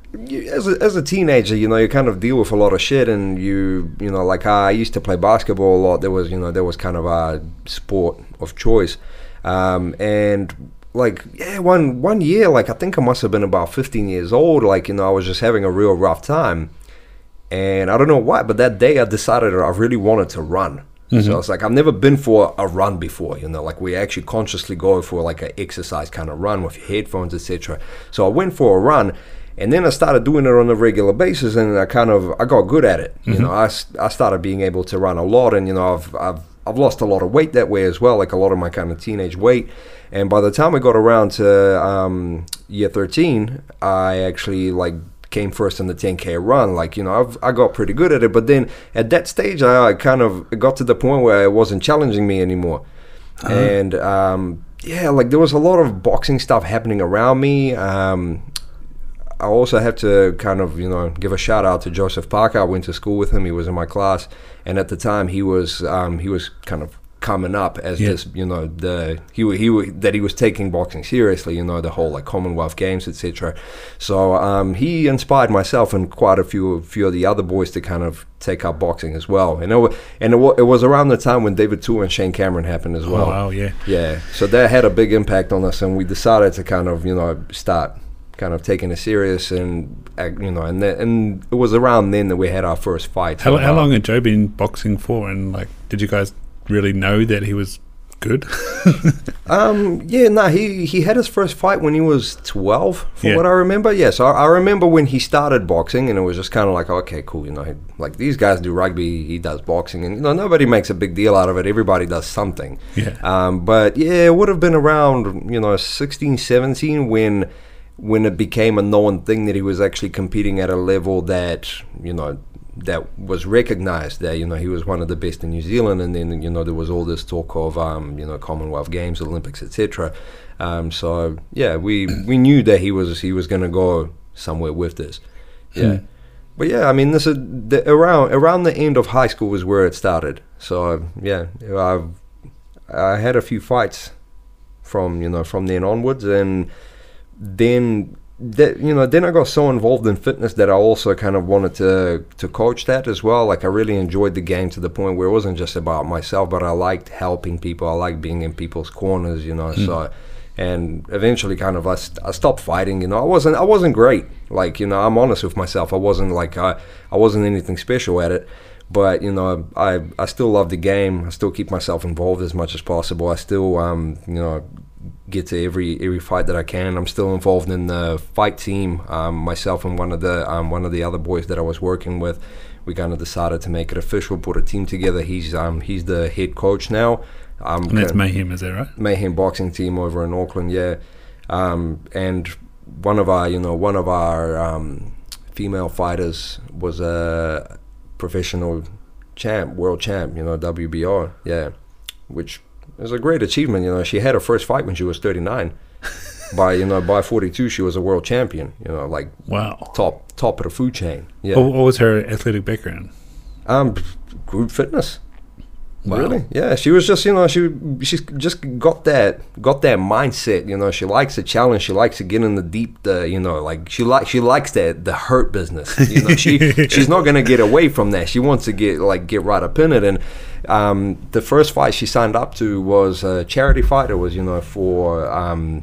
you, as a, as a teenager, you know, you kind of deal with a lot of shit, and you you know, like I used to play basketball a lot. There was you know there was kind of a sport of choice, um, and like yeah, one one year, like I think I must have been about fifteen years old. Like you know, I was just having a real rough time, and I don't know why, but that day I decided I really wanted to run. Mm-hmm. So it's like I've never been for a run before, you know, like we actually consciously go for like an exercise kind of run with your headphones, et cetera. So I went for a run, and then I started doing it on a regular basis, and I kind of I got good at it. Mm-hmm. You know, I, I started being able to run a lot, and you know, I've I've I've lost a lot of weight that way as well, like a lot of my kind of teenage weight. And by the time I got around to um, year thirteen, I actually like. came first in the ten K run. Like, you know, I've, I got pretty good at it, but then at that stage I, I kind of it got to the point where it wasn't challenging me anymore. Uh-huh. And um, yeah, like there was a lot of boxing stuff happening around me. um, I also have to kind of, you know, give a shout out to Joseph Parker. I went to school with him. He was in my class, and at the time he was um, he was kind of coming up as yeah. this, you know, the he he that he was taking boxing seriously, you know, the whole like Commonwealth Games, et cetera. So um, he inspired myself and quite a few few of the other boys to kind of take up boxing as well. And it was, and it, it was around the time when David Tua and Shane Cameron happened as well. Oh, wow, yeah, yeah. So that had a big impact on us, and we decided to kind of, you know, start kind of taking it serious, and you know, and the, and it was around then that we had our first fight. How, how long had Joe been boxing for, and like, did you guys really know that he was good? um yeah no he he had his first fight when he was twelve, from yeah. what I remember. Yeah, so I, I remember when he started boxing, and it was just kind of like, okay, cool, you know, he, like these guys do rugby, he does boxing, and you know, nobody makes a big deal out of it, everybody does something. Yeah. Um but yeah, it would have been around, you know, sixteen, seventeen when when it became a known thing that he was actually competing at a level that, you know, that was recognized, that, you know, he was one of the best in New Zealand. And then, you know, there was all this talk of um, you know, Commonwealth Games, Olympics, et cetera. Um, so yeah, we we knew that he was he was going to go somewhere with this. Yeah, hmm. But yeah, I mean, this is the, around around the end of high school was where it started. So yeah, I I had a few fights from, you know, from then onwards, and then. That, you know, then I got so involved in fitness that I also kind of wanted to to coach that as well. Like I really enjoyed the game to the point where it wasn't just about myself, but I liked helping people. I liked being in people's corners, you know. Mm. So, and eventually, kind of, I, st- I stopped fighting. You know, I wasn't I wasn't great. Like, you know, I'm honest with myself. I wasn't like I I wasn't anything special at it. But, you know, I I still love the game. I still keep myself involved as much as possible. I still um you know. get to every every fight that I can. I'm still involved in the fight team. Um, myself and one of the um, one of the other boys that I was working with, we kind of decided to make it official, put a team together. He's um he's the head coach now. Um, and that's Mayhem, is that right? Mayhem boxing team over in Auckland, yeah. Um, and one of our you know one of our um, female fighters was a professional champ, world champ, you know, W B O, yeah, which. It was a great achievement, you know. She had her first fight when she was thirty-nine. by you know, by forty-two, she was a world champion. You know, like wow, top top of the food chain. Yeah. What, what was her athletic background? Um, group fitness. Wow. Really? Yeah. She was just, you know, she she's just got that got that mindset. You know, she likes a challenge. She likes to get in the deep. The you know, like she like she likes that the hurt business. You know, she she's not gonna get away from that. She wants to get like get right up in it. And um, the first fight she signed up to was a charity fight. It was, you know, for um,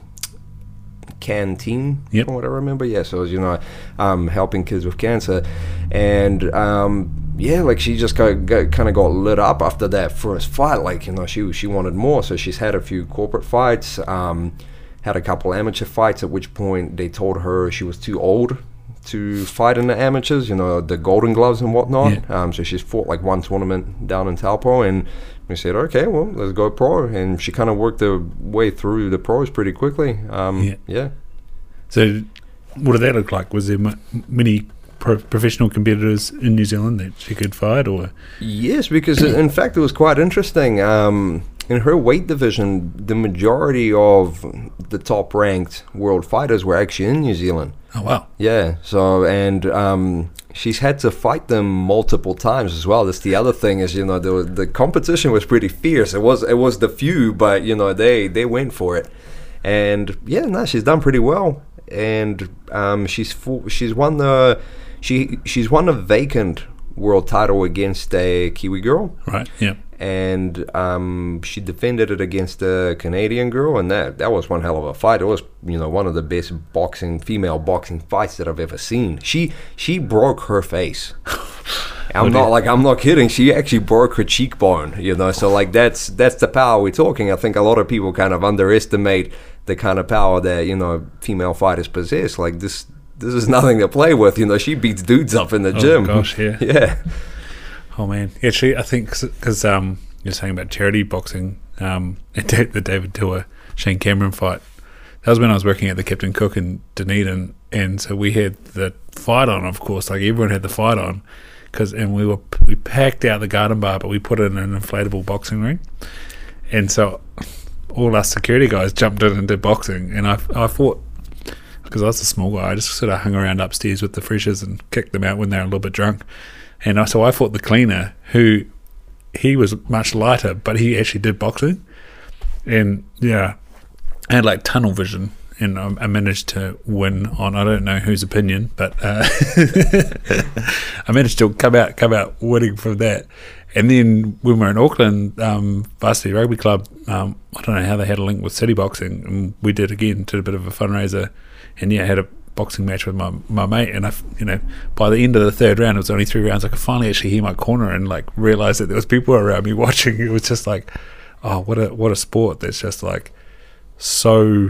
Canteen, yep. from what I remember. Yeah, so it was, you know, um, helping kids with cancer, and um, yeah, like she just got, got, kind of got lit up after that first fight. Like, you know, she she wanted more, so she's had a few corporate fights, um, had a couple amateur fights. At which point they told her she was too old to fight in the amateurs, you know, the Golden Gloves and whatnot. Yeah. Um, so she's fought like one tournament down in Taupo, and we said, okay, well, let's go pro. And she kind of worked her way through the pros pretty quickly. Um, yeah. yeah. So what did that look like? Was there m- many pro- professional competitors in New Zealand that she could fight, or? Yes, because in fact it was quite interesting. Um, in her weight division, the majority of the top-ranked world fighters were actually in New Zealand. Oh, wow. Yeah, so, and um, she's had to fight them multiple times as well. That's the other thing is, you know, the the competition was pretty fierce. It was it was the few, but, you know, they, they went for it. And, yeah, no, she's done pretty well. and um, she's full, she's won the she she's won a vacant world title against a Kiwi girl. Right. Yeah. And um, she defended it against a Canadian girl, and that that was one hell of a fight. It was, you know, one of the best boxing female boxing fights that I've ever seen. She she broke her face. I'm not like I'm not kidding. She actually broke her cheekbone. You know, so like that's that's the power we're talking. I think a lot of people kind of underestimate the kind of power that, you know, female fighters possess. Like this this is nothing to play with. You know, she beats dudes up in the oh gym. Gosh, yeah, yeah. Oh man, actually, I think because um, you're saying about charity boxing, um, the David Tua Shane Cameron fight. That was when I was working at the Captain Cook in Dunedin, and so we had the fight on. Of course, like everyone had the fight on, because and we were we packed out the garden bar, but we put it in an inflatable boxing ring, and so all us security guys jumped in and did boxing, and I I fought. Because I was a small guy, I just sort of hung around upstairs with the freshers and kicked them out when they were a little bit drunk. And I, so I fought the cleaner, who he was much lighter, but he actually did boxing. And yeah, I had like tunnel vision, and I, I managed to win on I don't know whose opinion, but uh, I managed to come out come out winning from that. And then when we were in Auckland, um, Varsity Rugby Club, um, I don't know how they had a link with City Boxing, and we did again, did a bit of a fundraiser, and yeah, had a boxing match with my, my mate, and I, you know, by the end of the third round, it was only three rounds, I could finally actually hear my corner and like realize that there was people around me watching. It was just like, oh, what a what a sport that's just like so,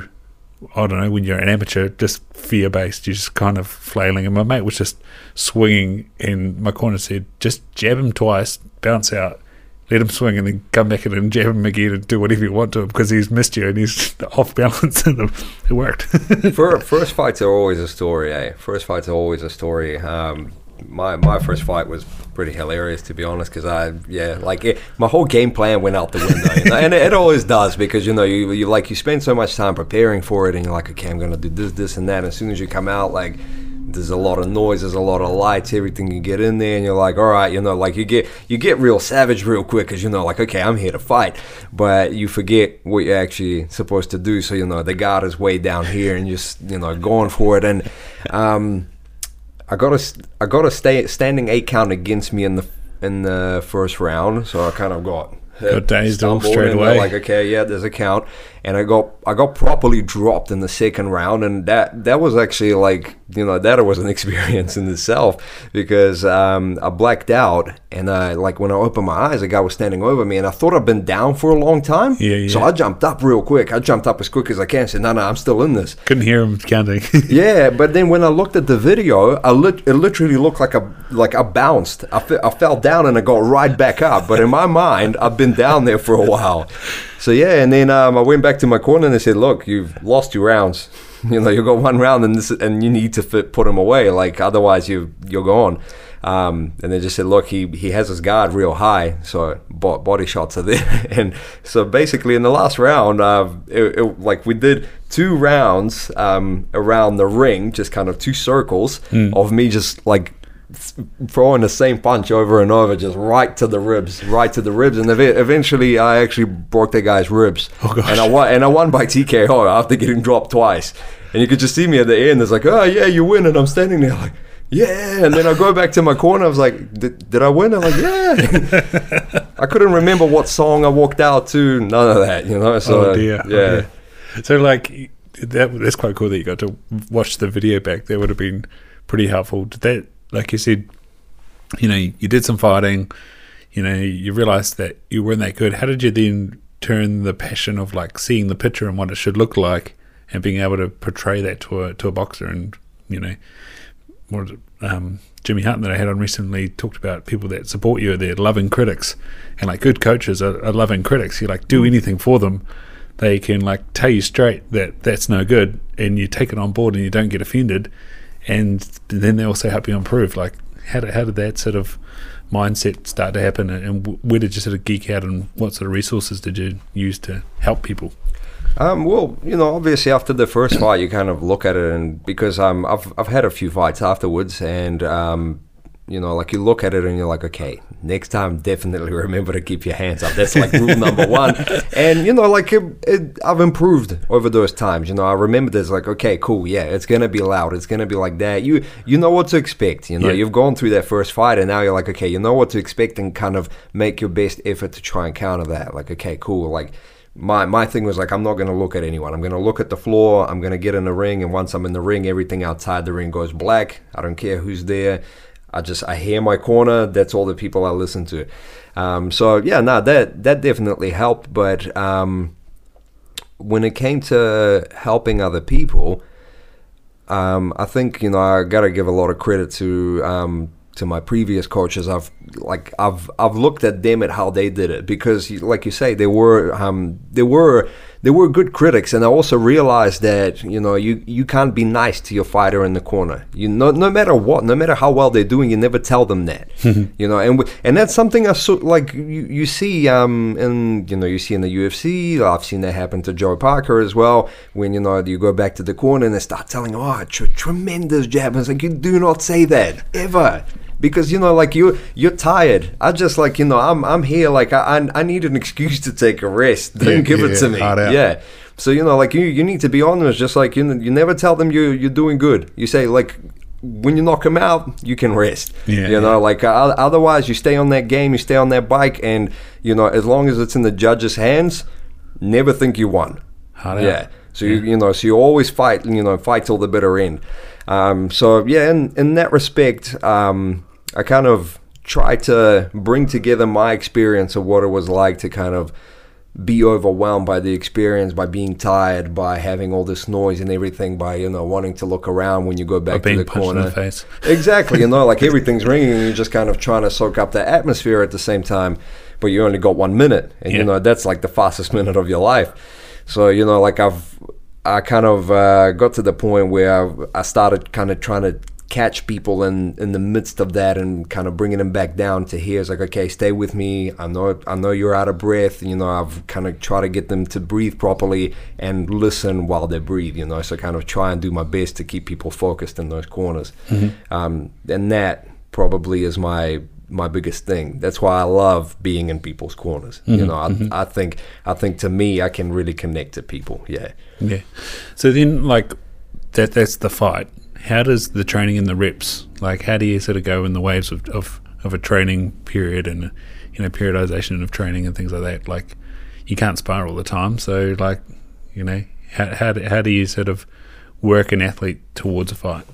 I don't know, when you're an amateur, just fear based, you're just kind of flailing. And my mate was just swinging, and my corner said, just jab him twice, bounce out, let him swing, and then come back in and jab him again and do whatever you want to him, because he's missed you and he's off balance. And it worked. First fights are always a story, eh? First fights are always a story. Um, my my first fight was pretty hilarious, to be honest, because I, yeah, like it, my whole game plan went out the window, you know? And it, it always does, because, you know, you, you like you spend so much time preparing for it, and you're like, okay, I'm going to do this, this, and that. And as soon as you come out, like, there's a lot of noise, there's a lot of lights, everything you get in there, and you're like, all right, you know, like you get you get real savage real quick, because, you know, like, okay, I'm here to fight, but you forget what you're actually supposed to do. So, you know, the guard is way down here, and just, you know, going for it. And um, I got a I got a stay, standing eight count against me in the in the first round, so I kind of got. Got dazed off straight away. Like, okay, yeah, there's a count, and I got I got properly dropped in the second round, and that that was actually like, you know, that was an experience in itself, because um, I blacked out, and I, like, when I opened my eyes, a guy was standing over me, and I thought I'd been down for a long time. Yeah, yeah. So I jumped up real quick. I jumped up as quick as I can. Said, no, no, I'm still in this. Couldn't hear him counting. Yeah, but then when I looked at the video, I lit- it literally looked like a like I bounced. I, f- I fell down and I got right back up. But in my mind, I've been down there for a while. So yeah, and then um, I went back to my corner and I said, look, you've lost your rounds. You know, you got one round, and this, and you need to fit, put him away. Like, otherwise, you you're gone. Um, and they just said, look, he he has his guard real high, so bo- body shots are there. And so basically, in the last round, uh, it, it, like we did two rounds um, around the ring, just kind of two circles mm. of me just like throwing the same punch over and over, just right to the ribs, right to the ribs, and ev- eventually I actually broke that guy's ribs, oh, gosh. and I won, and I won by T K O after getting dropped twice. And you could just see me at the end. It's like, oh yeah, you win, and I'm standing there like, yeah. And then I go back to my corner. I was like, did, did I win? I'm like, yeah. I couldn't remember what song I walked out to. None of that, you know. So, oh dear. Yeah. Oh, dear. So like that, that's quite cool that you got to watch the video back. That would have been pretty helpful. Did that, like you said, you know, you, you did some fighting, you know, you realized that you weren't that good. How did you then turn the passion of like seeing the picture and what it should look like and being able to portray that to a to a boxer? And, you know, what um, Jimmy Hutton that I had on recently talked about people that support you, they're loving critics, and like good coaches are, are loving critics. You like do anything for them, they can like tell you straight that that's no good, and you take it on board and you don't get offended, and then they also help you improve. Like how did, how did that sort of mindset start to happen, and where did you sort of geek out, and what sort of resources did you use to help people? Um, well, you know, obviously after the first fight, you kind of look at it, and because um, I've I've had a few fights afterwards, and um, you know, like you look at it and you're like, okay, next time definitely remember to keep your hands up. That's like rule number one. And, you know, like it, it, I've improved over those times. You know, I remember there's like, okay, cool, yeah, it's going to be loud. It's going to be like that. You you know what to expect. You know, yeah. You've gone through that first fight and now you're like, okay, you know what to expect and kind of make your best effort to try and counter that. Like, okay, cool. Like, My my thing was like, I'm not going to look at anyone. I'm going to look at the floor. I'm going to get in the ring. And once I'm in the ring, everything outside the ring goes black. I don't care who's there. I just, I hear my corner. That's all the people I listen to. Um, so, yeah, no, that, that definitely helped. But um, when it came to helping other people, um, I think, you know, I got to give a lot of credit to um, to my previous coaches. I've like I've I've looked at them at how they did it, because like you say, they were um they were they were good critics, and I also realized that, you know, you you can't be nice to your fighter in the corner. You know, no matter what, no matter how well they're doing, you never tell them that. You know, and and that's something I so like you you see um in you know you see in the U F C. I've seen that happen to Joe Parker as well. When, you know, you go back to the corner and they start telling, oh, tr- tremendous jab. And it's like, you do not say that ever. Because, you know, like, you you're tired. I just, like, you know, I'm I'm here, like, I I need an excuse to take a rest. Don't yeah, give yeah, it to me. Yeah. yeah. So, you know, like, you you need to be honest. Just like, you you never tell them you you're doing good. You say, like, when you knock them out, you can rest. Yeah, you know, yeah. like, uh, otherwise you stay on that game, you stay on that bike, and, you know, as long as it's in the judge's hands, never think you won. Hard yeah. out. So yeah. you you know, so you always fight. You know, fight till the bitter end. Um. So yeah, in in that respect, um. I kind of tried to bring together my experience of what it was like to kind of be overwhelmed by the experience, by being tired, by having all this noise and everything, by, you know, wanting to look around when you go back to the corner. In the face. Exactly, you know, like everything's ringing and you're just kind of trying to soak up the atmosphere at the same time, but you only got one minute, and yeah. you know, that's like the fastest minute of your life. So, you know, like I've, I kind of uh, got to the point where I, I started kind of trying to catch people in in the midst of that and kind of bringing them back down to here. It's like, okay, stay with me. I know I know you're out of breath. You know, I've kind of tried to get them to breathe properly and listen while they breathe, you know, so kind of try and do my best to keep people focused in those corners. Mm-hmm. Um, and that probably is my my biggest thing. That's why I love being in people's corners. Mm-hmm. You know, I, mm-hmm. I think I think to me, I can really connect to people. Yeah. Yeah. So then, like, that that's the fight. How does the training and the reps, like, how do you sort of go in the waves of, of, of a training period and, you know, periodization of training and things like that? Like, you can't spar all the time. So, like, you know, how how do, how do you sort of work an athlete towards a fight?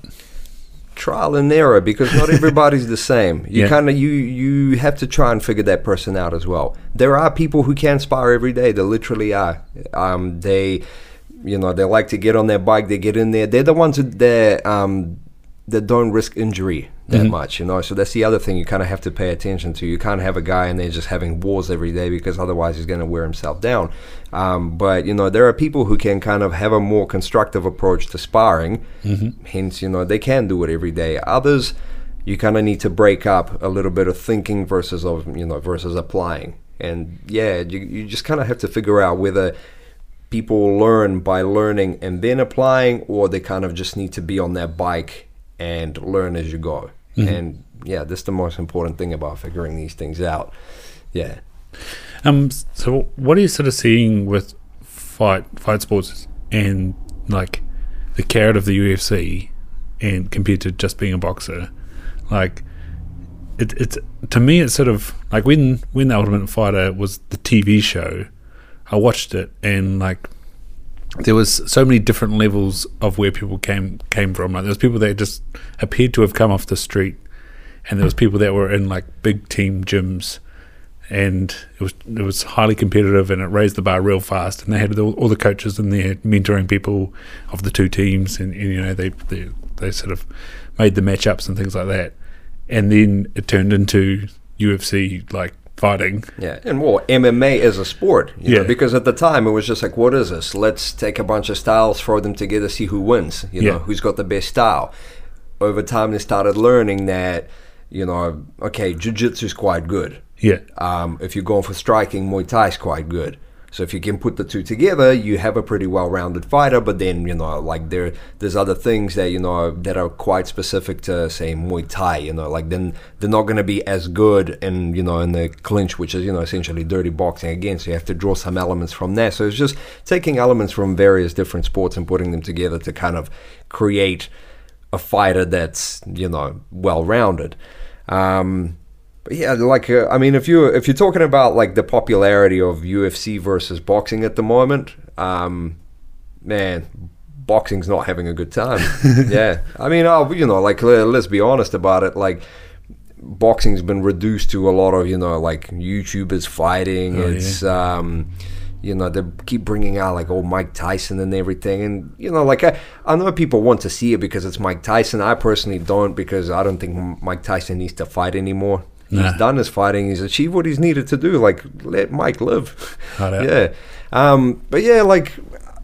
Trial and error, because not everybody's the same. You yeah. kind of you you have to try and figure that person out as well. There are people who can spar every day. There literally are. Um, they. You know, they like to get on their bike, they get in there. They're the ones that, that, um, that don't risk injury that mm-hmm. much, you know. So that's the other thing you kind of have to pay attention to. You can't have a guy in there just having wars every day, because otherwise he's going to wear himself down. Um, but, you know, there are people who can kind of have a more constructive approach to sparring. Mm-hmm. Hence, you know, they can do it every day. Others, you kind of need to break up a little bit of thinking versus, of you know, versus applying. And, yeah, you, you just kind of have to figure out whether people learn by learning and then applying, or they kind of just need to be on their bike and learn as you go. Mm-hmm. And yeah, that's the most important thing about figuring these things out. Yeah. Um. So, what are you sort of seeing with fight fight sports and, like, the carrot of the U F C, and compared to just being a boxer? Like, it, it's to me, it's sort of like when when the Ultimate Fighter was the T V show. I watched it, and, like, there was so many different levels of where people came came from. Like, there was people that just appeared to have come off the street, and there was people that were in, like, big team gyms, and it was it was highly competitive, and it raised the bar real fast. And they had all, all the coaches in there mentoring people of the two teams, and, and you know they, they they sort of made the matchups and things like that. And then it turned into U F C, like, fighting. Yeah, and well, M M A is a sport, you yeah. know, because at the time it was just like, what is this? Let's take a bunch of styles, throw them together, see who wins, you know, yeah. who's got the best style. Over time, they started learning that, you know, okay, jiu-jitsu is quite good. Yeah. Um, if you're going for striking, Muay Thai is quite good. So if you can put the two together, you have a pretty well-rounded fighter. But then, you know, like there, there's other things that, you know, that are quite specific to, say, Muay Thai. You know, like then they're not going to be as good in, you know, in the clinch, which is, you know, essentially dirty boxing again. So you have to draw some elements from there. So it's just taking elements from various different sports and putting them together to kind of create a fighter that's, you know, well-rounded. Um, But yeah, like uh, I mean, if you if you're talking about like the popularity of U F C versus boxing at the moment, um, man, boxing's not having a good time. Yeah, I mean, I'll, you know, like let's be honest about it. Like, boxing's been reduced to a lot of, you know, like YouTubers fighting. Oh, it's yeah. um, you know, they keep bringing out like old Mike Tyson and everything, and you know, like I, I know people want to see it because it's Mike Tyson. I personally don't, because I don't think Mike Tyson needs to fight anymore. He's nah. done his fighting. He's achieved what he's needed to do. Like, let Mike live. Yeah. Um, but yeah, like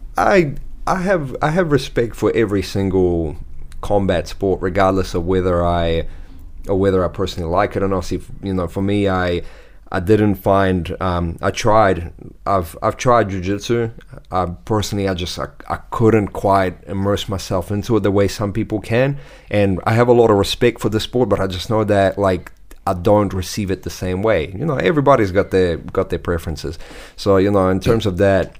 I I have I have respect for every single combat sport, regardless of whether I or whether I personally like it or not. See, you know, for me, I I didn't find um, I tried I've I've tried jiu-jitsu. I personally I just I, I couldn't quite immerse myself into it the way some people can, and I have a lot of respect for the sport, but I just know that like I don't receive it the same way. You know, everybody's got their got their preferences. So, you know, in terms of that,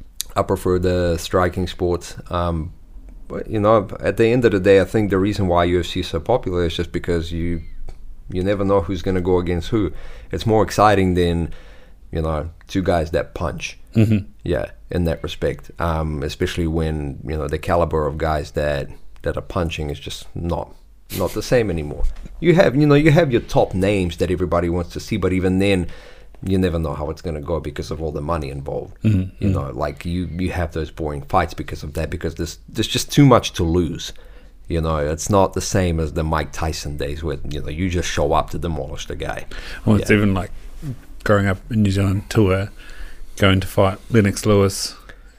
I prefer the striking sports. Um, but, you know, at the end of the day, I think the reason why U F C is so popular is just because you you never know who's going to go against who. It's more exciting than, you know, two guys that punch. Mm-hmm. Yeah, in that respect. Um, especially when, you know, the caliber of guys that, that are punching is just not not the same anymore. You have, you know, you have your top names that everybody wants to see, but even then, you never know how it's going to go because of all the money involved. Mm-hmm. You know, like you, you have those boring fights because of that, because there's there's just too much to lose. You know, it's not the same as the Mike Tyson days where, you know, you just show up to demolish the guy. Well, it's yeah. even like growing up in New Zealand tour, going to fight Lennox Lewis,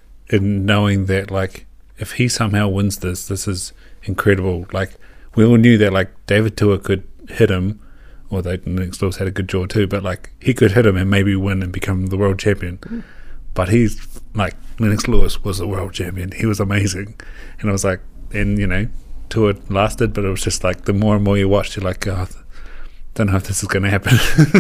and knowing that like if he somehow wins this, this is incredible. Like, we all knew that like David Tua could hit him, or they Lennox Lewis had a good jaw too, but like he could hit him and maybe win and become the world champion. Mm. But he's like, Lennox Lewis was the world champion. He was amazing. And I was like, and you know, Tua lasted, but it was just like the more and more you watched, you're like, oh, don't know if this is going to happen.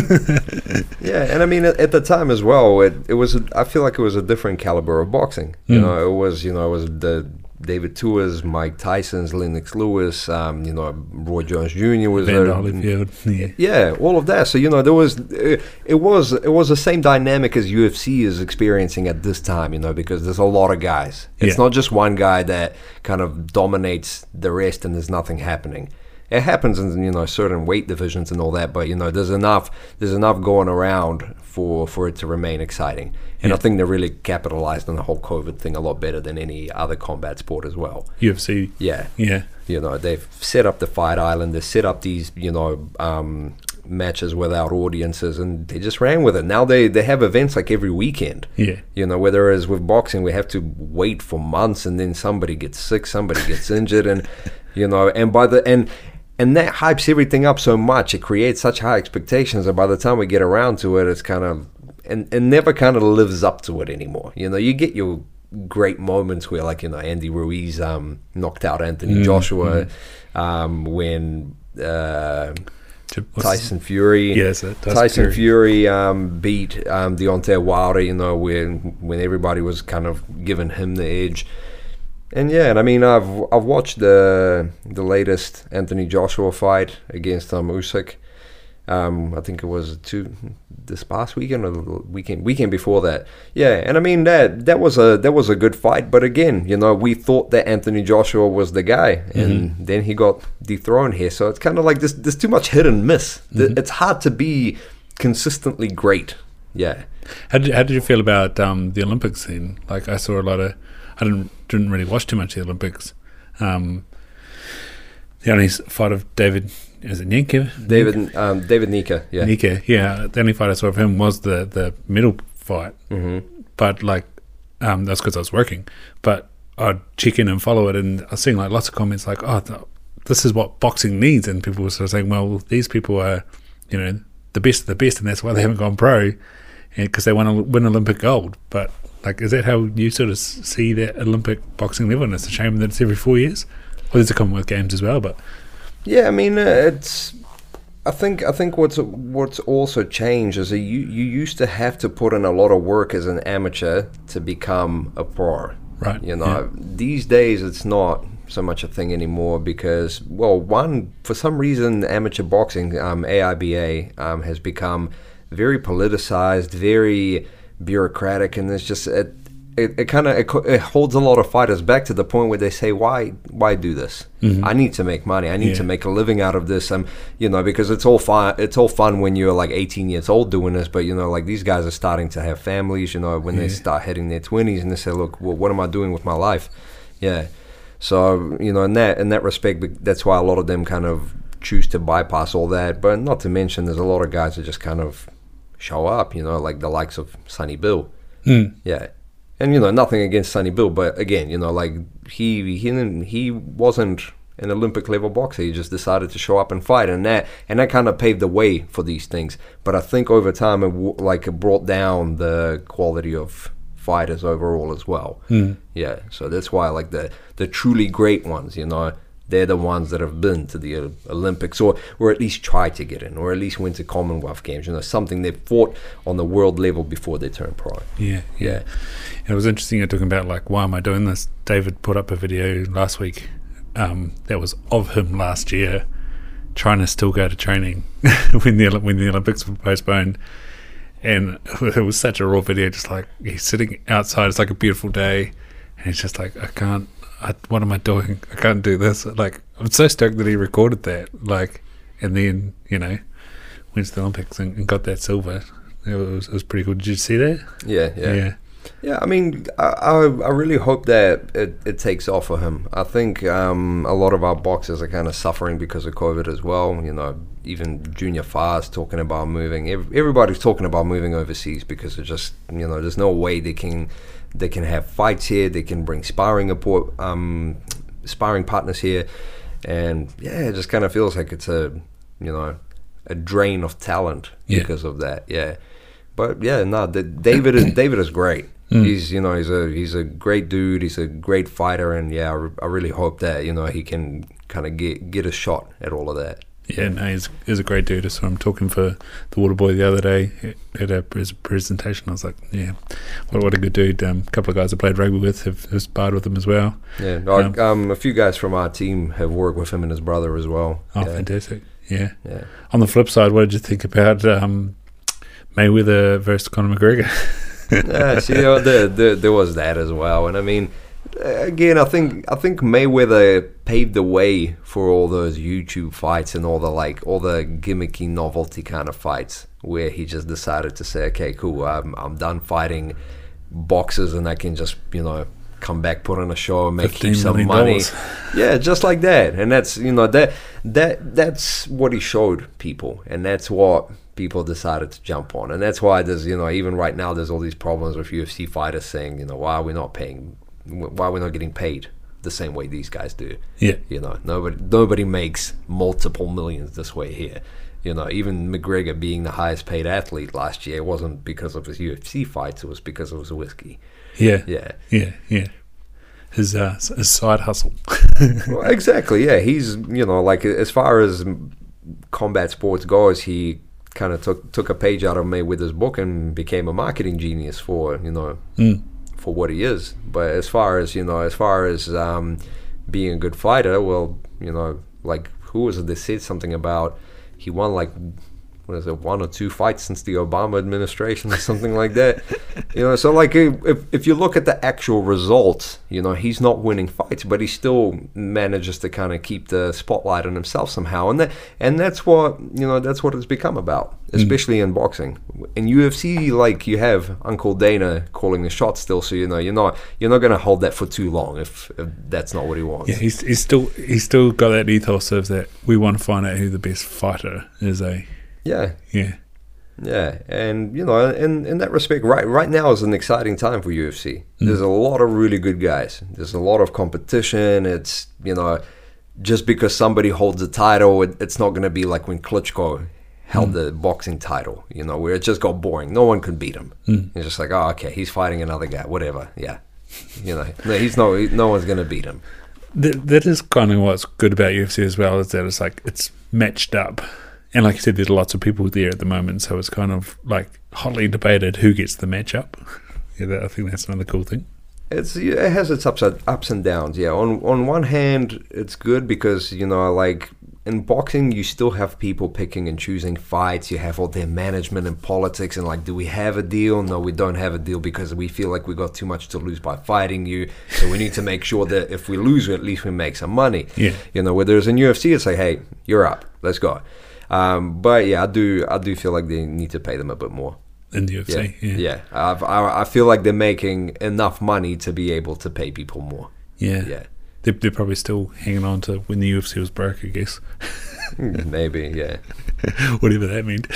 Yeah, and I mean at, at the time as well, it, it was a, I feel like it was a different caliber of boxing. You mm. know, it was you know it was the David Tua's, Mike Tyson's, Lennox Lewis, um, you know, Roy Jones Junior was Van there. Holyfield, yeah. yeah, all of that. So you know, there was it, it was it was the same dynamic as U F C is experiencing at this time. You know, because there's a lot of guys. It's yeah. not just one guy that kind of dominates the rest, and there's nothing happening. It happens in, you know, certain weight divisions and all that, but you know, there's enough there's enough going around for for it to remain exciting. And yeah. I think they really capitalized on the whole COVID thing a lot better than any other combat sport as well. U F C. Yeah. Yeah. You know, they've set up the Fight Island, they set up these, you know, um, matches without audiences, and they just ran with it. Now they, they have events like every weekend. Yeah. You know, whereas with boxing, we have to wait for months, and then somebody gets sick, somebody gets injured, and, you know, and by the, and, And that hypes everything up so much. It creates such high expectations that by the time we get around to it, it's kind of, and, and never kind of lives up to it anymore. You know, you get your great moments where, like, you know, Andy Ruiz um, knocked out Anthony mm, Joshua, mm. Um, when uh, Tyson Fury, yes, Tyson, Tyson Fury, Fury um, beat um, Deontay Wilder, you know, when, when everybody was kind of giving him the edge. And yeah, and I mean, I've I've watched the the latest Anthony Joshua fight against um, Usyk. Um, I think it was two this past weekend or the weekend weekend before that. Yeah, and I mean that that was a that was a good fight. But again, you know, we thought that Anthony Joshua was the guy, and mm-hmm. then he got dethroned here. So it's kind of like this. There's too much hit and miss. Mm-hmm. It's hard to be consistently great. Yeah. How did how did you feel about um, the Olympics then? Like, I saw a lot of. I didn't didn't really watch too much of the Olympics. Um, the only fight of David, is it Nika? David um, David Nika, yeah. Nika, yeah. The only fight I saw of him was the, the medal fight. Mm-hmm. But, like, um, that's because I was working. But I'd check in and follow it, and I was seeing, like, lots of comments like, oh, th- this is what boxing needs. And people were sort of saying, well, these people are, you know, the best of the best, and that's why they haven't gone pro. because they want to win Olympic gold. But like, is that how you sort of see that Olympic boxing level? And it's a shame that it's every four years. Well, there's the Commonwealth Games as well, but yeah, I mean, uh, it's. I think I think what's what's also changed is that you you used to have to put in a lot of work as an amateur to become a pro. Right. You know, yeah. these days it's not so much a thing anymore because, well, one, for some reason, amateur boxing, um, A I B A, um, has become very politicized, very bureaucratic, and it's just it it, it kind of it, it holds a lot of fighters back to the point where they say, why why do this? Mm-hmm. I need to make money. I need yeah. to make a living out of this. Um, you know, because it's all fun. It's all fun when you're like eighteen years old doing this, but you know, like these guys are starting to have families. You know, when yeah. they start hitting their twenties, and they say, look, well, what am I doing with my life? Yeah. So, you know, in that in that respect, that's why a lot of them kind of choose to bypass all that. But not to mention, there's a lot of guys that just kind of show up, you know, like the likes of Sonny Bill. Mm. Yeah. And, you know, nothing against Sonny Bill, but again, you know, like he he he wasn't an Olympic level boxer. He just decided to show up and fight, and that and that kind of paved the way for these things. But I think over time, it w- like it brought down the quality of fighters overall as well. Mm. Yeah, so that's why like the the truly great ones, you know, they're the ones that have been to the uh, Olympics or or at least tried to get in, or at least went to Commonwealth Games, you know, something they fought on the world level before they turned pro. Yeah, yeah. And it was interesting you're talking about like, why am I doing this? David put up a video last week um, that was of him last year trying to still go to training when the when the Olympics were postponed. And it was such a raw video, just like he's sitting outside, it's like a beautiful day, and he's just like, I can't, I, what am I doing? I can't do this. Like, I'm so stoked that he recorded that, like, and then, you know, went to the Olympics and, and got that silver. It was, it was pretty cool. Did you see that? Yeah, yeah. Yeah. Yeah, I mean, I, I I really hope that it, it takes off for him. I think um, a lot of our boxers are kind of suffering because of COVID as well. You know, even Junior Fa's talking about moving. Everybody's talking about moving overseas because it's just, you know, there's no way they can they can have fights here. They can bring sparring support, um, sparring partners here, and yeah, it just kind of feels like it's a, you know, a drain of talent yeah. because of that. Yeah, but yeah, no, the, David is David is great. Mm. He's, you know, he's a he's a great dude. He's a great fighter, and yeah, I, re- I really hope that, you know, he can kind of get get a shot at all of that. Yeah, no, he's, he's a great dude. So I'm talking for the Waterboy the other day at a presentation. I was like, yeah, what what a good dude. Um, a couple of guys I played rugby with have, have sparred with him as well. Yeah, um, um, a few guys from our team have worked with him and his brother as well. Oh, yeah. fantastic. Yeah. yeah. On the flip side, what did you think about um, Mayweather versus Conor McGregor? yeah, see, you know, there, there, there was that as well, and I mean, again, I think I think Mayweather paved the way for all those YouTube fights and all the like, all the gimmicky novelty kind of fights where he just decided to say, okay, cool, I'm I'm done fighting boxers, and I can just, you know, come back, put on a show, and make you some money. Yeah, just like that, and that's, you know, that that that's what he showed people, and that's what people decided to jump on, and that's why there's, you know, even right now there's all these problems with U F C fighters saying, you know, why are we not paying, why are we not getting paid the same way these guys do? Yeah, you know, nobody nobody makes multiple millions this way here. You know, even McGregor being the highest paid athlete last year, it wasn't because of his U F C fights, it was because of his whiskey. Yeah, yeah, yeah, yeah. His uh, his side hustle. Well, exactly. Yeah, he's, you know, like as far as combat sports goes, he kind of took took a page out of Mayweather's book and became a marketing genius for, you know, mm. for what he is. But as far as, you know, as far as um, being a good fighter, well, you know, like who was it that said something about he won like, what is it, one or two fights since the Obama administration or something like that. You know, so like if if you look at the actual results, you know, he's not winning fights, but he still manages to kind of keep the spotlight on himself somehow. And that and that's what, you know, that's what it's become about, especially mm. in boxing. In U F C, like, you have Uncle Dana calling the shots still, so, you know, you're not you're not going to hold that for too long if, if that's not what he wants. Yeah, he's he's still he's still got that ethos of that we want to find out who the best fighter is. A Yeah. Yeah. Yeah. And, you know, in, in that respect, right right now is an exciting time for U F C. Mm. There's a lot of really good guys. There's a lot of competition. It's, you know, just because somebody holds a title, it, it's not going to be like when Klitschko held mm. the boxing title, you know, where it just got boring. No one could beat him. Mm. It's just like, oh, okay, he's fighting another guy, whatever. Yeah. You know, no, he's no, he, no one's going to beat him. That, that is kind of what's good about U F C as well, is that it's like, it's matched up. And like you said, there's lots of people there at the moment, so it's kind of like hotly debated who gets the matchup. Yeah, that, I think that's another cool thing. It's it has its ups ups and downs. Yeah, on on one hand, it's good because, you know, like in boxing, you still have people picking and choosing fights. You have all their management and politics, and like, do we have a deal? No, we don't have a deal because we feel like we got too much to lose by fighting you. So we need to make sure that if we lose, at least we make some money. Yeah, you know, where there's in U F C, it's like, hey, you're up, let's go. Um, but yeah, I do I do feel like they need to pay them a bit more. In the U F C, yeah. yeah. yeah. I've, I I feel like they're making enough money to be able to pay people more. Yeah. Yeah. They're, they're probably still hanging on to when the U F C was broke, I guess. Maybe, yeah. Whatever that meant.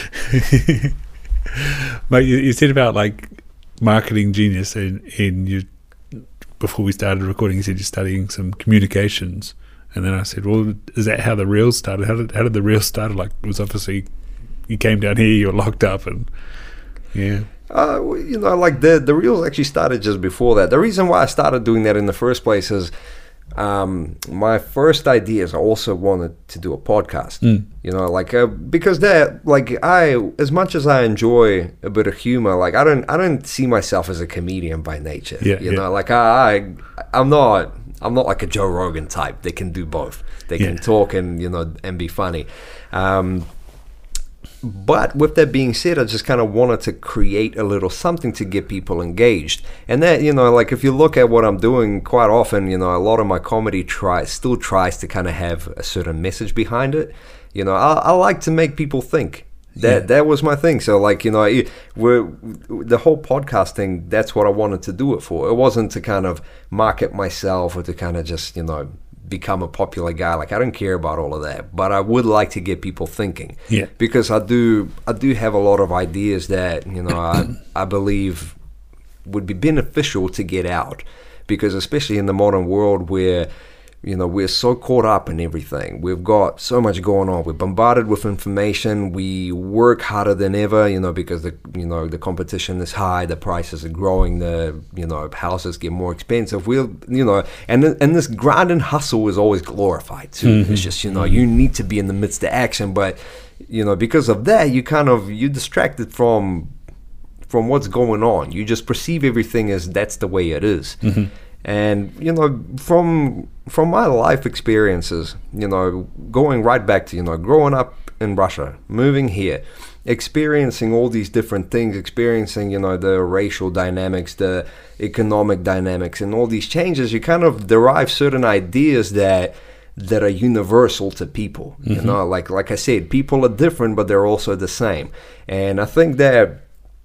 Mate, you, you said about like marketing genius, and, and you, before we started recording, you said you're studying some communications. And then I said, well, is that how the reels started? How did how did the reels start? Like, it was obviously you came down here, you were locked up, and yeah. Uh, you know, like the the reels actually started just before that. The reason why I started doing that in the first place is um, my first idea is I also wanted to do a podcast. Mm. You know, like uh, because that, like I, as much as I enjoy a bit of humor, like I don't I don't see myself as a comedian by nature. Yeah, you yeah. know, like I, I I'm not. I'm not like a Joe Rogan type. They can do both. They can yeah. talk and, you know, and be funny. Um, but with that being said, I just kind of wanted to create a little something to get people engaged. And that, you know, like if you look at what I'm doing quite often, you know, a lot of my comedy try, still tries to kind of have a certain message behind it. You know, I, I like to make people think. That yeah. that was my thing. So like, you know, it, we're, the whole podcast thing, that's what I wanted to do it for. It wasn't to kind of market myself or to kind of just, you know, become a popular guy. Like I don't care about all of that, but I would like to get people thinking. Yeah. Because I do I do have a lot of ideas that, you know, I I believe would be beneficial to get out. Because especially in the modern world where, you know, we're so caught up in everything. We've got so much going on. We're bombarded with information. We work harder than ever, you know, because the you know the competition is high. The prices are growing. The you know houses get more expensive. We'll you know, and and this grind and hustle is always glorified too. Mm-hmm. It's just you know you need to be in the midst of action, but you know because of that you kind of you distracted from from what's going on. You just perceive everything as that's the way it is. Mm-hmm. And, you know, from from my life experiences, you know, going right back to, you know, growing up in Russia, moving here, experiencing all these different things, experiencing, you know, the racial dynamics, the economic dynamics, and all these changes, you kind of derive certain ideas that that are universal to people. Mm-hmm. You know, like like I said, people are different, but they're also the same. And I think that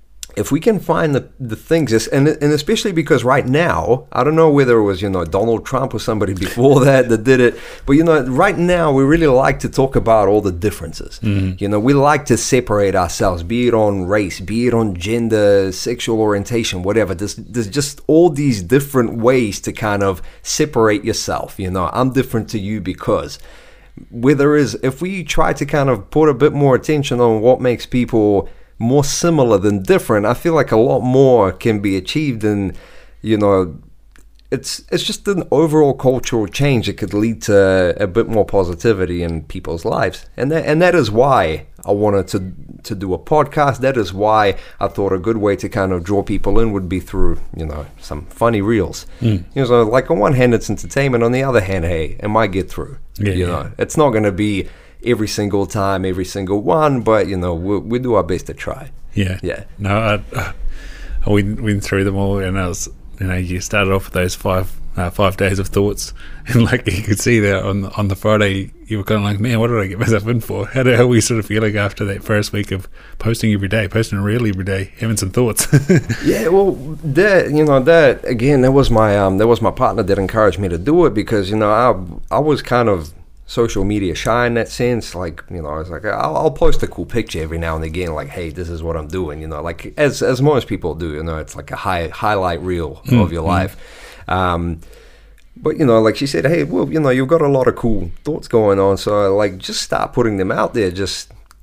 if we can find the, the things, and and especially because right now, I don't know whether it was, you know, Donald Trump or somebody before that that did it, but, you know, right now we really like to talk about all the differences. Mm-hmm. You know, we like to separate ourselves, be it on race, be it on gender, sexual orientation, whatever. There's, there's just all these different ways to kind of separate yourself. You know, I'm different to you because... Whether is if we try to kind of put a bit more attention on what makes people more similar than different, I feel like a lot more can be achieved, and you know it's it's just an overall cultural change that could lead to a bit more positivity in people's lives. And that and that is why I wanted to to do a podcast. That is why I thought a good way to kind of draw people in would be through, you know, some funny reels. Mm. You know, so like on one hand it's entertainment, on the other hand, hey, it might get through. Yeah, you yeah. know, it's not going to be every single time, every single one, but, you know, we we do our best to try. Yeah. Yeah. No, I, I went, went through them all, and I was, you know, you started off with those five uh, five days of thoughts, and like you could see there on, on the Friday, you were kind of like, man, what did I get myself in for? How, do, how were we sort of feeling after that first week of posting every day, posting a reel every day, having some thoughts? Yeah, well, that, you know, that, again, that was my, um, that was my partner that encouraged me to do it, because, you know, I, I was kind of social media shy in that sense. Like, you know, I was like, I'll, I'll post a cool picture every now and again, like, hey, this is what I'm doing, you know, like as as most people do, you know, it's like a high highlight reel mm, of your mm. life. Um, but, you know, like she said, hey, well, you know, you've got a lot of cool thoughts going on, so like just start putting them out there. Just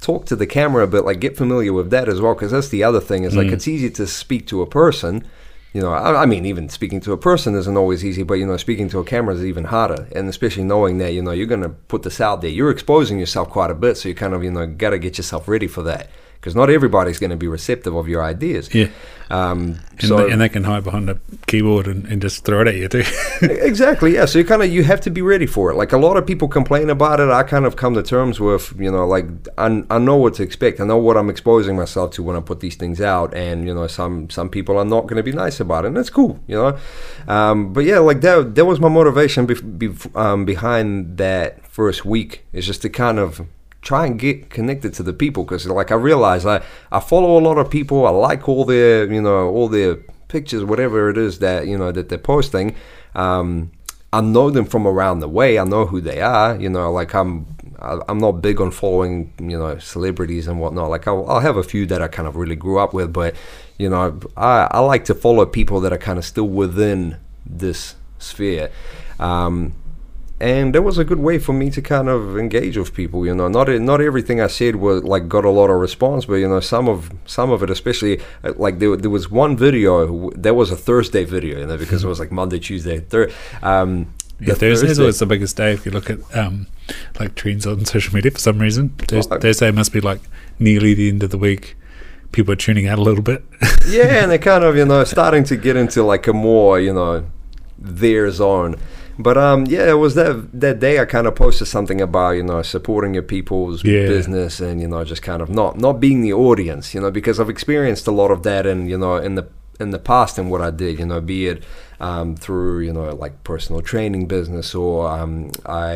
talk to the camera a bit, like get familiar with that as well, because that's the other thing is like Mm. it's easy to speak to a person. You know, I, I mean, even speaking to a person isn't always easy, but, you know, speaking to a camera is even harder. And especially knowing that, you know, you're going to put this out there. You're exposing yourself quite a bit, so you kind of, you know, got to get yourself ready for that. Because not everybody's going to be receptive of your ideas. Yeah. Um, And, so they, and they can hide behind a keyboard and, and just throw it at you too. exactly, yeah. So you kind of you have to be ready for it. Like a lot of people complain about it. I kind of come to terms with, you know, like I, I know what to expect. I know what I'm exposing myself to when I put these things out. And, you know, some some people are not going to be nice about it, and that's cool, you know. Um, but yeah, like that that was my motivation bef- bef- um, behind that first week, is just to kind of try and get connected to the people, because like I realize I, I follow a lot of people. I like all their, you know, all their pictures, whatever it is that, you know, that they're posting. Um, I know them from around the way. I know who they are, you know, like I'm I, I'm not big on following, you know, celebrities and whatnot. Like I'll, I'll have a few that I kind of really grew up with, but, you know, I, I like to follow people that are kind of still within this sphere. Um, And that was a good way for me to kind of engage with people, you know. Not not everything I said was like got a lot of response, but, you know, some of some of it, especially uh, like there, there was one video that was a Thursday video, you know, because it was like Monday, Tuesday, third. Um, Yeah, Thursday's always the biggest day if you look at um, like trends on social media for some reason. Thurs- Oh, I- Thursday must be like nearly the end of the week. People are tuning out a little bit. yeah, and they're kind of, you know, starting to get into like a more, you know, their zone. But um, yeah, it was that that day I kind of posted something about, you know, supporting your people's Yeah. business, and, you know, just kind of not not being the audience, you know, because I've experienced a lot of that, and, you know, in the in the past and what I did, you know, be it um, through, you know, like personal training business, or um,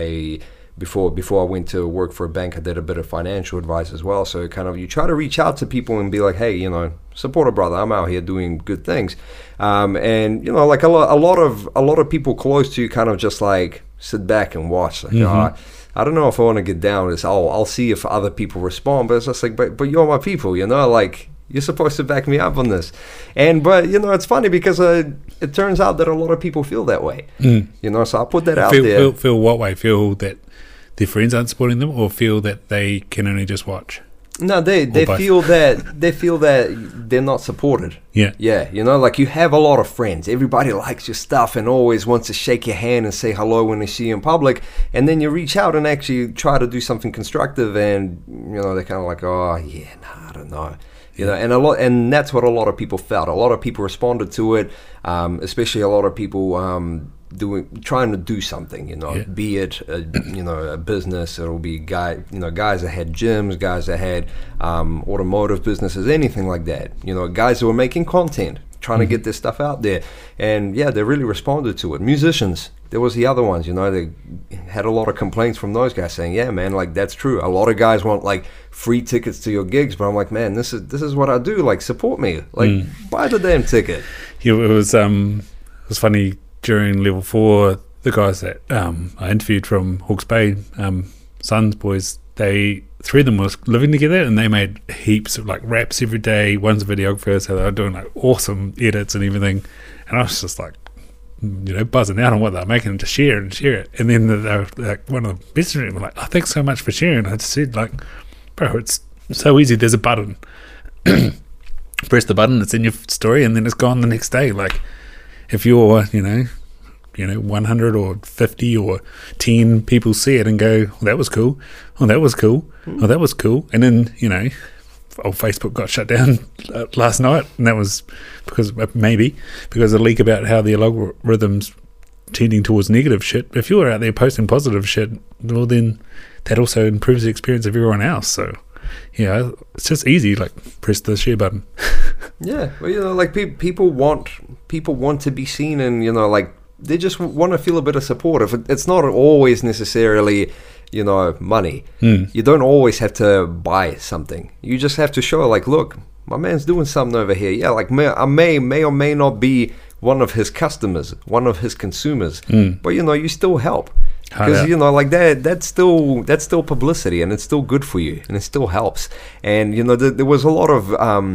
I before before I went to work for a bank, I did a bit of financial advice as well. So kind of you try to reach out to people and be like, hey, you know, support a brother. I'm out here doing good things. Um, and, you know, like a lot, a lot of a lot of people close to you kind of just like sit back and watch. Like, Mhm. oh, I don't know if I want to get down with this. I'll, I'll see if other people respond. But it's just like, but, but you're my people, you know, like you're supposed to back me up on this. And, but, you know, it's funny because uh, it turns out that a lot of people feel that way, Mm. you know, so I put that out feel, there. feel, feel what way? Feel that their friends aren't supporting them, or feel that they can only just watch? No, they, they both. feel that they feel that they're not supported. Yeah. Yeah, you know, like you have a lot of friends. Everybody likes your stuff and always wants to shake your hand and say hello when they see you in public. And then you reach out and actually try to do something constructive, and, you know, they're kind of like, oh yeah, nah, I don't know. You know, and a lot, and that's what a lot of people felt. A lot of people responded to it, um, especially a lot of people um, doing, trying to do something. You know, Yeah. be it a, you know, a business. It'll be guy, you know, guys that had gyms, guys that had um, automotive businesses, anything like that. You know, guys that were making content, trying Mm-hmm. to get this stuff out there, and yeah, they really responded to it. Musicians, there was the other ones. You know, they had a lot of complaints from those guys saying, yeah, man, like that's true. A lot of guys want like free tickets to your gigs, but I'm like, man, this is this is what I do. Like, support me. Like, Mm. buy the damn ticket. Yeah, it was um, it was funny during level four. The guys that um, I interviewed from Hawke's Bay, um, Sons boys, they three of them were living together, and they made heaps of like raps every day. One's a videographer, so they were doing like awesome edits and everything. And I was just like, you know, buzzing out on what they're making to share and share it. And then they were like, one of the messaging were like, oh, thanks so much for sharing. I just said like, bro, it's so easy. There's a button. Press the button, it's in your story, and then it's gone the next day. Like, if you're, you know, you know, one hundred or fifty or ten people see it and go, oh, that was cool. Oh, that was cool. Oh, that was cool. And then, you know, old Facebook got shut down uh, last night, and that was because, uh, maybe, because of a leak about how the algorithm's tending towards negative shit. If you're out there posting positive shit, well, then that also improves the experience of everyone else. So, yeah, it's just easy, like, press the share button. Yeah, well, you know, like pe- people want people want to be seen, and, you know, like they just want to feel a bit of support. If it, it's not always necessarily, you know, money. Mm. You don't always have to buy something. You just have to show, like, look, my man's doing something over here. Yeah, like may, I may may or may not be one of his customers, one of his consumers, Mm. but, you know, you still help. Hard Because, out. you know, like that, that's still that's still publicity, and it's still good for you, and it still helps. And, you know, th- there was a lot of um,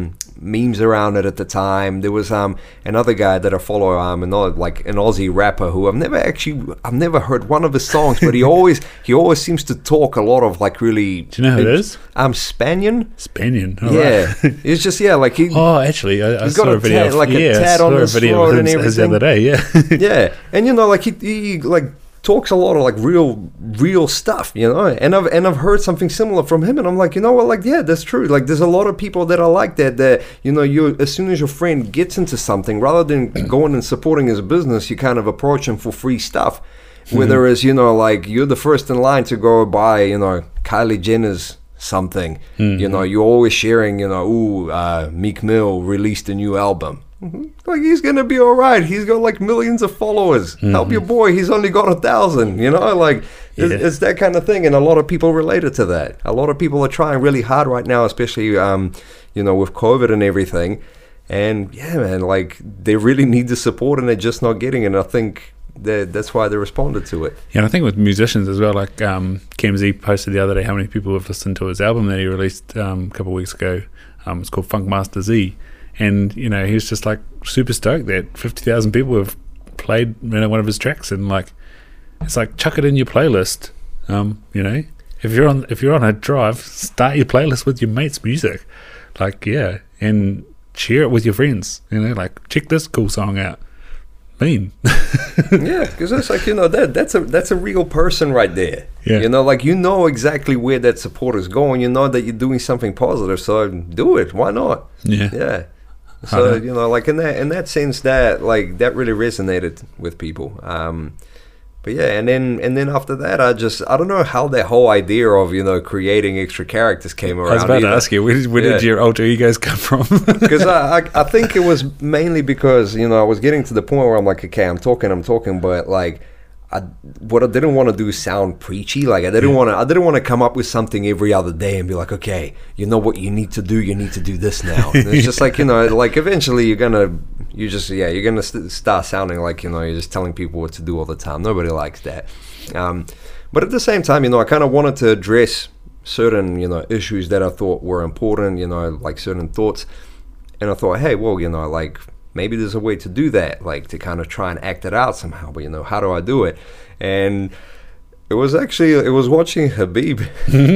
memes around it at the time. There was um another guy that I follow, um another like an Aussie rapper who I've never actually I've never heard one of his songs, but he always he always seems to talk a lot of like really. Do you know who it is? Um, Spanion. Spanion. Oh, yeah, right. it's just yeah, like he. Oh, actually, I, I he's saw got a video, tat, like yeah, a tat I on saw his a video throat of and his, his the everything. other day. Yeah, yeah, and you know, like he, he like talks a lot of like real, real stuff, you know. And I've and I've heard something similar from him, and I'm like, you know what, like yeah, that's true. Like there's a lot of people that are like that. That you know, you as soon as your friend gets into something, rather than going and supporting his business, you kind of approach him for free stuff. Mm-hmm. Whereas you know, like you're the first in line to go buy, you know, Kylie Jenner's something. Mm-hmm. You know, you're always sharing, you know, ooh, uh, Meek Mill released a new album. Mm-hmm. Like he's gonna be all right. He's got like millions of followers. Mm-hmm. Help your boy. He's only got a thousand. You know, like yeah. it's, it's that kind of thing, and a lot of people related to that. A lot of people are trying really hard right now, especially um, you know, with COVID and everything. And yeah, man, like they really need the support, and they're just not getting it. And I think that that's why they responded to it. Yeah, and I think with musicians as well, like um, Cam Z posted the other day how many people have listened to his album that he released um, a couple of weeks ago. Um, it's called Funk Master Z. And, you know, he was just like super stoked that fifty thousand people have played, you know, one of his tracks. And like, it's like, chuck it in your playlist. Um, you know, if you're on, if you're on a drive, start your playlist with your mate's music. Like, yeah. And share it with your friends, you know, like check this cool song out. Mean. Yeah, because it's like, you know, that that's a that's a real person right there. Yeah. You know, like you know exactly where that support is going. You know that you're doing something positive, so do it. Why not? Yeah. Yeah. So you know, like in that in that sense, that like that really resonated with people. Um, but yeah, and then and then after that, I just I don't know how that whole idea of you know creating extra characters came around. I was about either. to ask you, where did, where yeah. did your alter egos come from? Because I, I I think it was mainly because you know I was getting to the point where I'm like, okay, I'm talking, I'm talking, but like. I, what I didn't want to do is sound preachy. Like I didn't yeah. want to. I didn't want to come up with something every other day and be like, okay, you know what you need to do. You need to do this now. And it's just like you know, like eventually you're gonna, you just yeah, you're gonna st- start sounding like you know you're just telling people what to do all the time. Nobody likes that. Um, but at the same time, you know, I kind of wanted to address certain you know issues that I thought were important. You know, like certain thoughts, and I thought, hey, well, you know, like. Maybe there's a way to do that, like to kind of try and act it out somehow. But you know, how do I do it? And it was actually it was watching Khabib.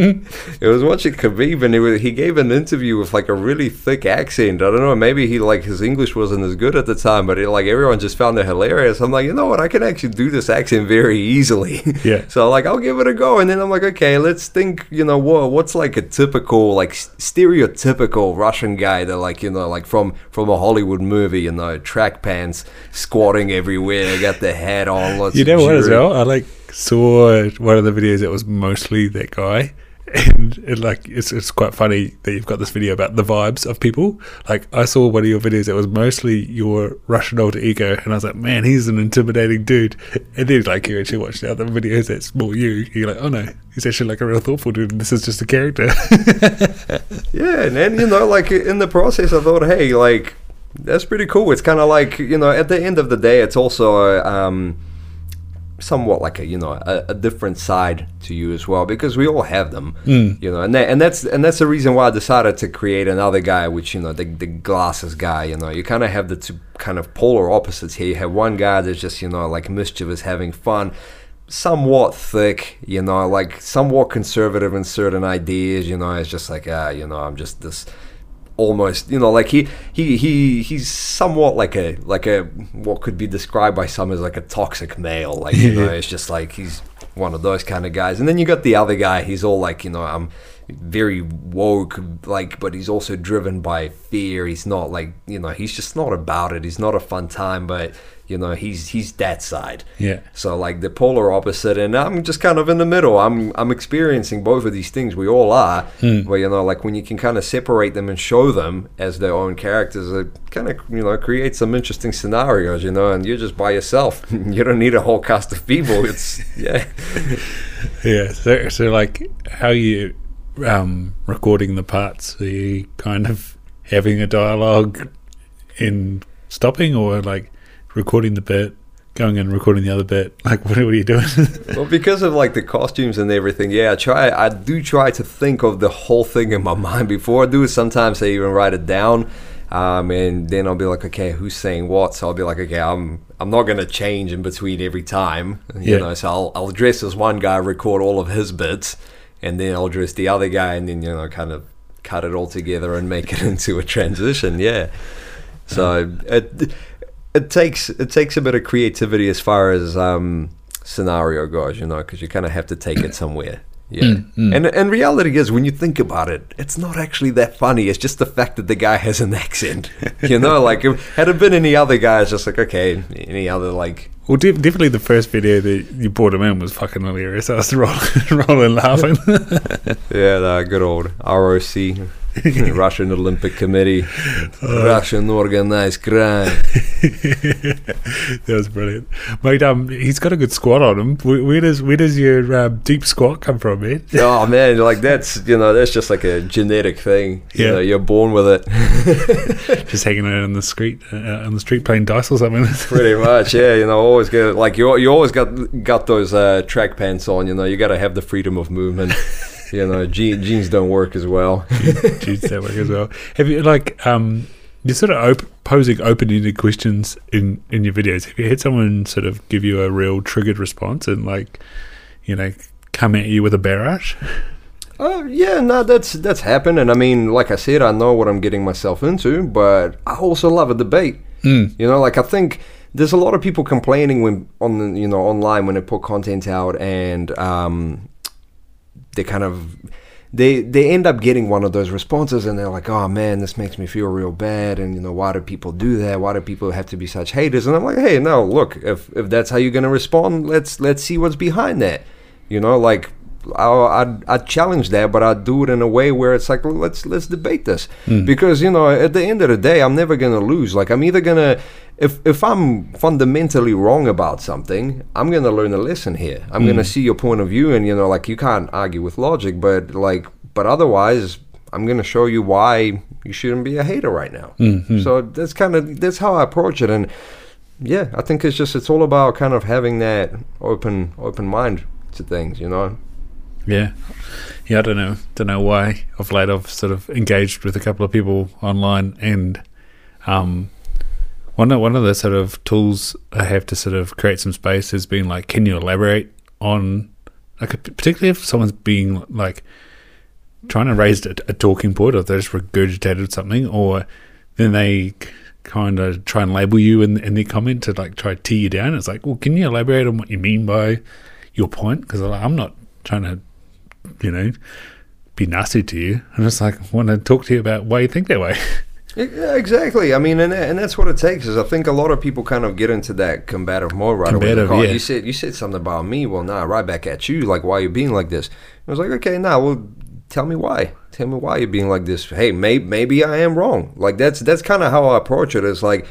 It was watching Khabib, and it was, he gave an interview with like a really thick accent. I don't know, maybe he like his English wasn't as good at the time, but it, like everyone just found it hilarious. I'm like, you know what? I can actually do this accent very easily. Yeah. So like, I'll give it a go. And then I'm like, okay, let's think. You know, what what's like a typical, like stereotypical Russian guy that like you know, like from from a Hollywood movie. You know, track pants, squatting everywhere, got the hat on. Lots you know of what as jewelry. well? I like. Saw one of the videos that was mostly that guy, and it, like it's it's quite funny that you've got this video about the vibes of people. Like I saw one of your videos that was mostly your Russian alter ego, and I was like, man, he's an intimidating dude. And then like you actually watch the other videos that's more you, you're like, oh no, he's actually like a real thoughtful dude, and this is just a character. Yeah, and then you know, like in the process, I thought, hey, like that's pretty cool. It's kind of like you know, at the end of the day, it's also. Um, somewhat like a you know a, a different side to you as well, because we all have them. mm. you know and that, and that's and that's the reason why I decided to create another guy, which you know the, the glasses guy. You know you kind of have the two kind of polar opposites here. You have one guy that's just you know like mischievous, having fun, somewhat thick, you know like somewhat conservative in certain ideas. You know it's just like ah you know I'm just this almost you know like he he he he's somewhat like a like a what could be described by some as like a toxic male, like you know it's just like he's one of those kind of guys. And then you got the other guy, he's all like you know I'm very woke, like, but he's also driven by fear. He's not like you know he's just not about it. He's not a fun time, but you know he's he's that side. Yeah. So like the polar opposite, and I'm just kind of in the middle. I'm I'm experiencing both of these things. We all are. Hmm. But you know like when you can kind of separate them and show them as their own characters, it kind of you know creates some interesting scenarios. You know, and you're just by yourself. You don't need a whole cast of people. It's yeah. Yeah. So so like how you um recording the parts? Are you kind of having a dialogue in stopping, or like recording the bit, going and recording the other bit? Like what, what are you doing? Well, because of like the costumes and everything, yeah, I try I do try to think of the whole thing in my mind before I do it. Sometimes I even write it down. Um, and then I'll be like, okay, who's saying what? So I'll be like, okay, I'm I'm not going to change in between every time, you Yeah. know. So I'll I'll address this one guy, record all of his bits, and then I'll address the other guy, and then, you know, kind of cut it all together and make it into a transition. Yeah. So it it takes it takes a bit of creativity as far as um, scenario goes, you know, because you kind of have to take it somewhere. Yeah. Mm, mm. And and reality is, when you think about it, it's not actually that funny. It's just the fact that the guy has an accent. You know, like, if, had it been any other guy, it's just like, okay, any other, like... Well, de- definitely the first video that you brought him in was fucking hilarious. I was rolling, rolling laughing. Yeah, the good old R O C, Russian Olympic Committee, Uh. Russian organized crime. That was brilliant, mate. Um, he's got a good squat on him. Where, where does where does your um, deep squat come from, man? Oh man, like that's you know that's just like a genetic thing. You Yeah. know, you're born with it. Just hanging out on the street, uh, on the street playing dice or something. Pretty much, yeah. You know, always get like you. You always got got those uh, track pants on. You know, you got to have the freedom of movement. You know, je- jeans don't work as well. Jeez, that work as well. Have you like um, you're sort of op- posing open-ended questions in in your videos? Have you had someone sort of give you a real triggered response and like, you know, come at you with a barrage? Uh, yeah, no, that's that's happened, and I mean, like I said, I know what I'm getting myself into, but I also love a debate. Mm. You know, like I think there's a lot of people complaining when on the, you know online when they put content out, and um, they kind of they they end up getting one of those responses, and they're like, oh man, this makes me feel real bad, and you know, why do people do that? Why do people have to be such haters? And I'm like, hey, no, look, if if that's how you're gonna respond, let's let's see what's behind that. You know, like. I'd, I'd challenge that, but I'd do it in a way where it's like, let's let's debate this. Mm. Because, you know, at the end of the day, I'm never going to lose. Like, I'm either going to, if if I'm fundamentally wrong about something, I'm going to learn a lesson here. I'm Mm. going to see your point of view, and, you know, like, you can't argue with logic, but, like, but otherwise, I'm going to show you why you shouldn't be a hater right now. Mm-hmm. So that's kind of, that's how I approach it. And, yeah, I think it's just, it's all about kind of having that open open mind to things, you know? Yeah, yeah. I don't know, don't know why. Of late, I've sort of engaged with a couple of people online, and um, one of one of the sort of tools I have to sort of create some space has been like, can you elaborate on, like, particularly if someone's being like trying to raise a, a talking point, or they just regurgitated something, or then they kind of try and label you in, in their comment to like try to tee you down. It's like, well, can you elaborate on what you mean by your point? Because I'm not trying to, you know, be nasty to you. I just like want to talk to you about why you think that way. Yeah, exactly. I mean, and and that's what it takes. Is I think a lot of people kind of get into that combative mode right Combative, away. Like, oh, yeah. you said you said something about me. Well, nah, right back at you. Like, why are you being like this? I was like, okay, nah, well, tell me why. Tell me why you're being like this. Hey, maybe maybe I am wrong. Like that's that's kind of how I approach it. It's like,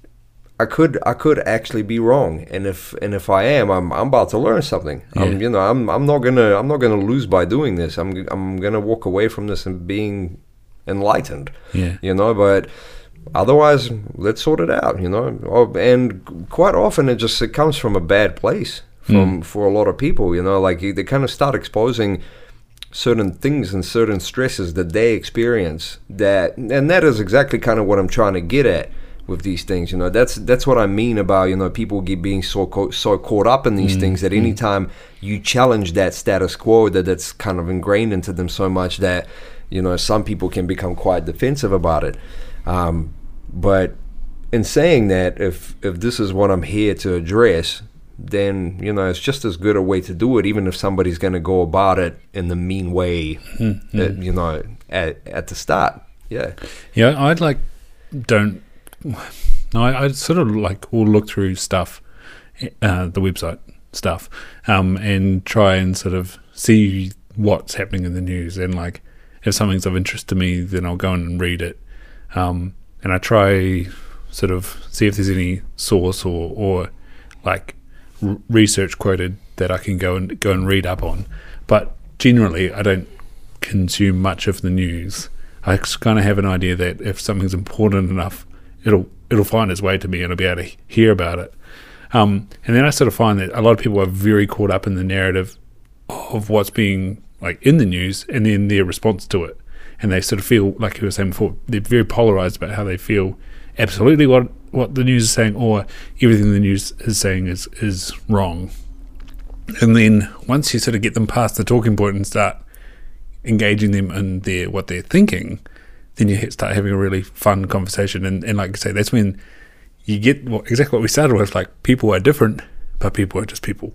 I could I could actually be wrong, and if and if I am, I'm I'm about to learn something. Yeah. I'm you know I'm I'm not gonna I'm not gonna lose by doing this. I'm I'm gonna walk away from this and being enlightened. Yeah. You know, but otherwise, let's sort it out. You know, Oh, and quite often it just it comes from a bad place from Mm. for a lot of people. You know, like they kind of start exposing certain things and certain stresses that they experience. That and that is exactly kind of what I'm trying to get at with these things. You know, that's that's what I mean about, you know, people get being so co- so caught up in these Mm, things that mm. anytime you challenge that status quo, that that's kind of ingrained into them so much that, you know, some people can become quite defensive about it. Um, but in saying that, if if this is what I'm here to address, then, you know, it's just as good a way to do it, even if somebody's going to go about it in the mean way, Mm, that, mm. you know, at at the start. Yeah. Yeah, I'd like don't. No, I, I sort of like will look through stuff, uh, the website stuff, um, and try and sort of see what's happening in the news. And like, if something's of interest to me, then I'll go in and read it. Um, and I try sort of see if there's any source or or like r- research quoted that I can go and go and read up on. But generally, I don't consume much of the news. I kind of have an idea that if something's important enough, it'll it'll find its way to me and I'll be able to hear about it. Um, and then I sort of find that a lot of people are very caught up in the narrative of what's being like in the news and then their response to it. and they sort of feel, like you were saying before, they're very polarized about how they feel absolutely what what the news is saying, or everything the news is saying is is wrong. And then once you sort of get them past the talking point and start engaging them in their what they're thinking, then you start having a really fun conversation. And, and like I say, that's when you get what, exactly what we started with, like people are different, but people are just people.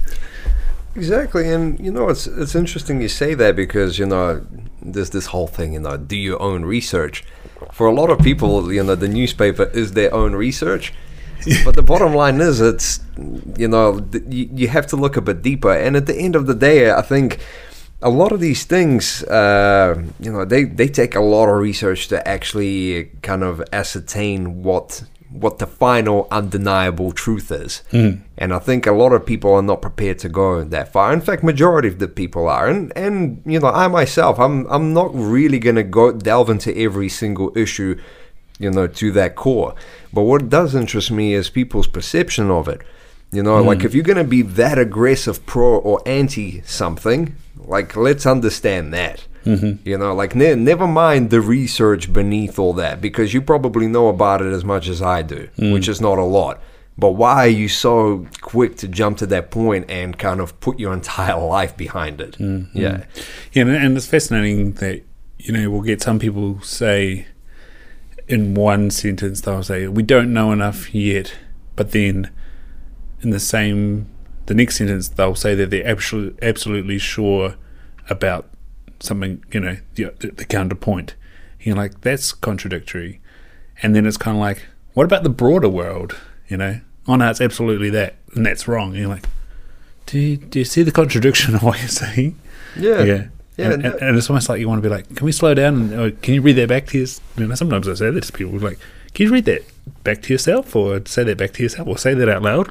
Exactly. And, you know, it's it's interesting you say that because, you know, there's this whole thing, you know, do your own research. For a lot of people, you know, the newspaper is their own research. But the bottom line is, it's, you know, th- you, you have to look a bit deeper. And at the end of the day, I think a lot of these things, uh, you know, they, they take a lot of research to actually kind of ascertain what what the final undeniable truth is. Mm. And I think a lot of people are not prepared to go that far. In fact, majority of the people are. And, and you know, I myself, I'm I'm not really going to go delve into every single issue, you know, to that core. But what does interest me is people's perception of it. You know, mm. like if you're going to be that aggressive pro or anti something, like let's understand that. Mm-hmm. You know, like ne- never mind the research beneath all that, because you probably know about it as much as I do, mm. which is not a lot. But why are you so quick to jump to that point and kind of put your entire life behind it? Mm-hmm. Yeah. Yeah, and it's fascinating that, you know, we'll get some people say in one sentence, they'll say, we don't know enough yet, but then in the same, the next sentence, they'll say that they're absolutely, absolutely sure about something, you know, the, the counterpoint. You're like, that's contradictory. And then it's kind of like, what about the broader world? You know, oh no, it's absolutely that, and that's wrong. And you're like, do you, do you see the contradiction of what you're saying? Yeah. Yeah. Yeah, and, and, and it's almost like you want to be like, can we slow down? And, or can you read that back to yourself? You know, sometimes I say that to people, like, can you read that back to yourself, or say that back to yourself, or say that out loud?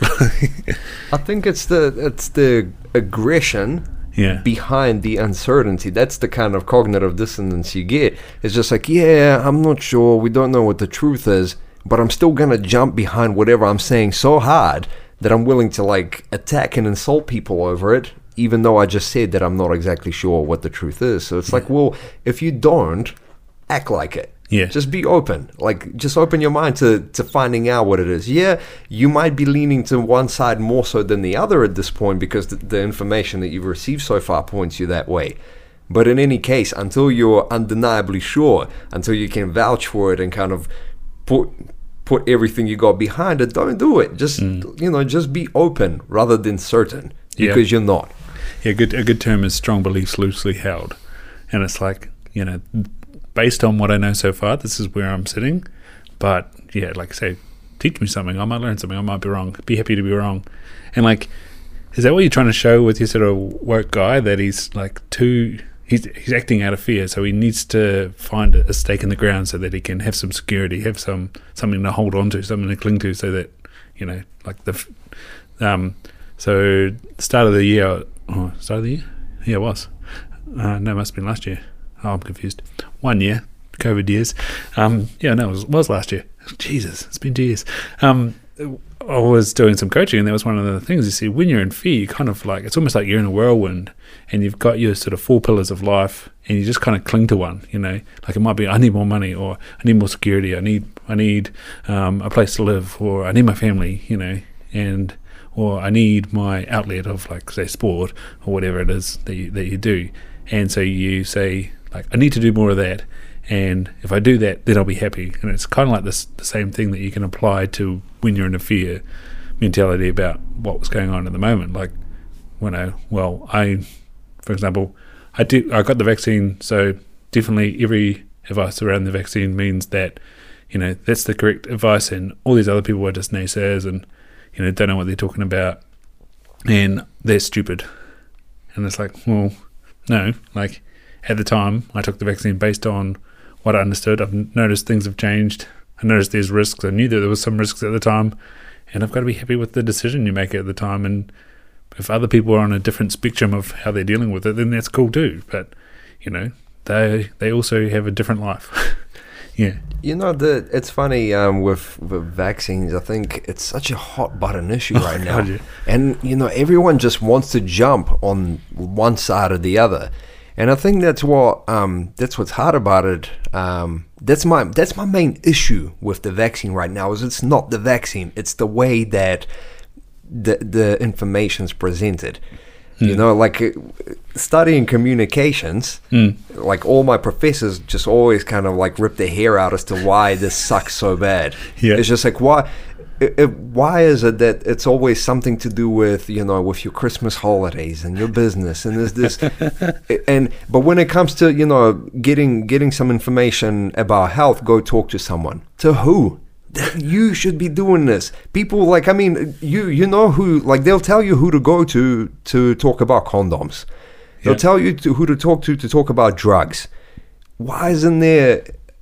I think it's the it's the aggression yeah. behind the uncertainty. That's the kind of cognitive dissonance you get. It's just like, yeah, I'm not sure, we don't know what the truth is, but I'm still gonna jump behind whatever I'm saying so hard that I'm willing to like attack and insult people over it, even though I just said that I'm not exactly sure what the truth is. So it's yeah. like, well, if you don't, act like it. Yeah. Just be open. Like, just open your mind to, to finding out what it is. Yeah, you might be leaning to one side more so than the other at this point because the, the information that you've received so far points you that way. But in any case, until you're undeniably sure, until you can vouch for it and kind of put put everything you got behind it, don't do it. Just, mm. you know, just be open rather than certain, because yeah. you're not. Yeah, good, a good term is strong beliefs loosely held. And it's like, you know, based on what I know so far, this is where I'm sitting. But yeah, like I say, teach me something. I might learn something. I might be wrong. Be happy to be wrong. And like, is that what you're trying to show with your sort of work guy, that he's like too, he's he's acting out of fear, so he needs to find a stake in the ground so that he can have some security, have some something to hold on to, something to cling to, so that, you know, like the, um, so start of the year, oh, start of the year? Yeah, it was. Uh, no, it must have been last year. Oh, I'm confused. One year, COVID years. Um, yeah, no, it was, was last year. Jesus, it's been two years. Um, I was doing some coaching, and that was one of the things. You see, when you're in fear, you kind of like, it's almost like you're in a whirlwind, and you've got your sort of four pillars of life, and you just kind of cling to one. You know, like it might be, I need more money, or I need more security, I need, I need um, a place to live, or I need my family. You know, and or I need my outlet of, like, say, sport or whatever it is that you, that you do. And so you say, like, I need to do more of that, and if I do that, then I'll be happy. And it's kind of like this, the same thing that you can apply to when you're in a fear mentality about what's going on at the moment. Like, you know, well, I, for example, I did, I got the vaccine, so definitely every advice around the vaccine means that, you know, that's the correct advice, and all these other people are just naysayers and, you know, don't know what they're talking about, and they're stupid. And it's like, well, no, like, at the time, I took the vaccine based on what I understood. I've noticed things have changed. I noticed there's risks. I knew that there was some risks at the time, and I've got to be happy with the decision you make at the time. And if other people are on a different spectrum of how they're dealing with it, then that's cool too. But, you know, they they also have a different life. Yeah. You know, the it's funny um, with, with vaccines. I think it's such a hot button issue oh, right now. God, yeah. And, you know, everyone just wants to jump on one side or the other. And I think that's what um, that's what's hard about it. Um, that's my that's my main issue with the vaccine right now. Is it's not the vaccine; it's the way that the the information's presented. Mm. You know, like uh, studying communications, mm. like all my professors just always kind of like rip their hair out as to why this sucks so bad. Yeah. It's just like why. It, it, why is it that it's always something to do with, you know, with your Christmas holidays and your business and there's this and but when it comes to, you know, getting getting some information about health, go talk to someone. To who? You should be doing this. People like I mean you you know who, like they'll tell you who to go to to talk about condoms. They'll yeah. tell you to, who to talk to to talk about drugs. Why isn't there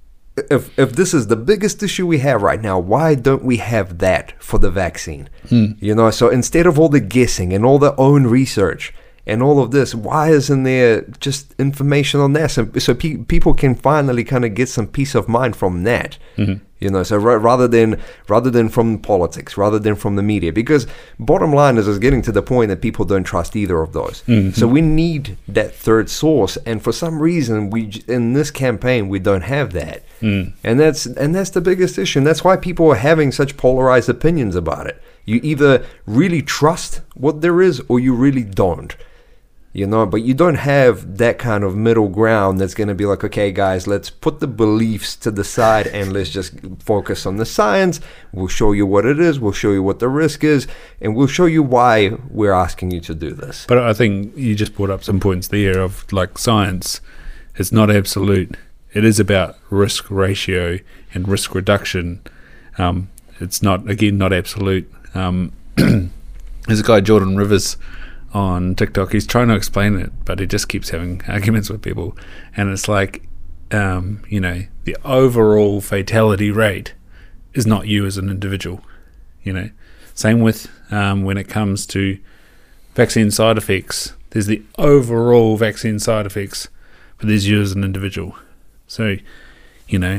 If if this is the biggest issue we have right now, why don't we have that for the vaccine? Mm. You know, so instead of all the guessing and all the own research and all of this, why isn't there just information on that? So, so pe- people can finally kind of get some peace of mind from that. Mm-hmm. You know, so ra- rather than rather than from politics, rather than from the media, because bottom line is, is getting to the point that people don't trust either of those. Mm-hmm. So we need that third source, and for some reason, we in this campaign we don't have that, mm. and that's and that's the biggest issue. And that's why people are having such polarized opinions about it. You either really trust what there is, or you really don't. You know, but you don't have that kind of middle ground that's going to be like, okay, guys, let's put the beliefs to the side and let's just focus on the science. We'll show you what it is. We'll show you what the risk is. And we'll show you why we're asking you to do this. But I think you just brought up some points there of like science. It's not absolute. It is about risk ratio and risk reduction. Um, it's not, again, not absolute. Um, there's a guy, Jordan Rivers, on TikTok. He's trying to explain it, but he just keeps having arguments with people, and it's like um, you know, the overall fatality rate is not you as an individual. You know, same with um, when it comes to vaccine side effects. There's the overall vaccine side effects, but there's you as an individual. So, you know,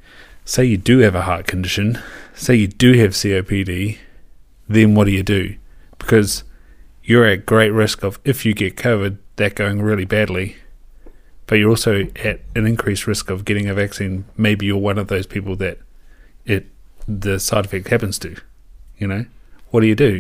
say you do have a heart condition, say you do have C O P D, then what do you do? Because you're at great risk of, if you get COVID, that going really badly, but you're also at an increased risk of getting a vaccine. Maybe you're one of those people that it the side effect happens to. You know, what do you do?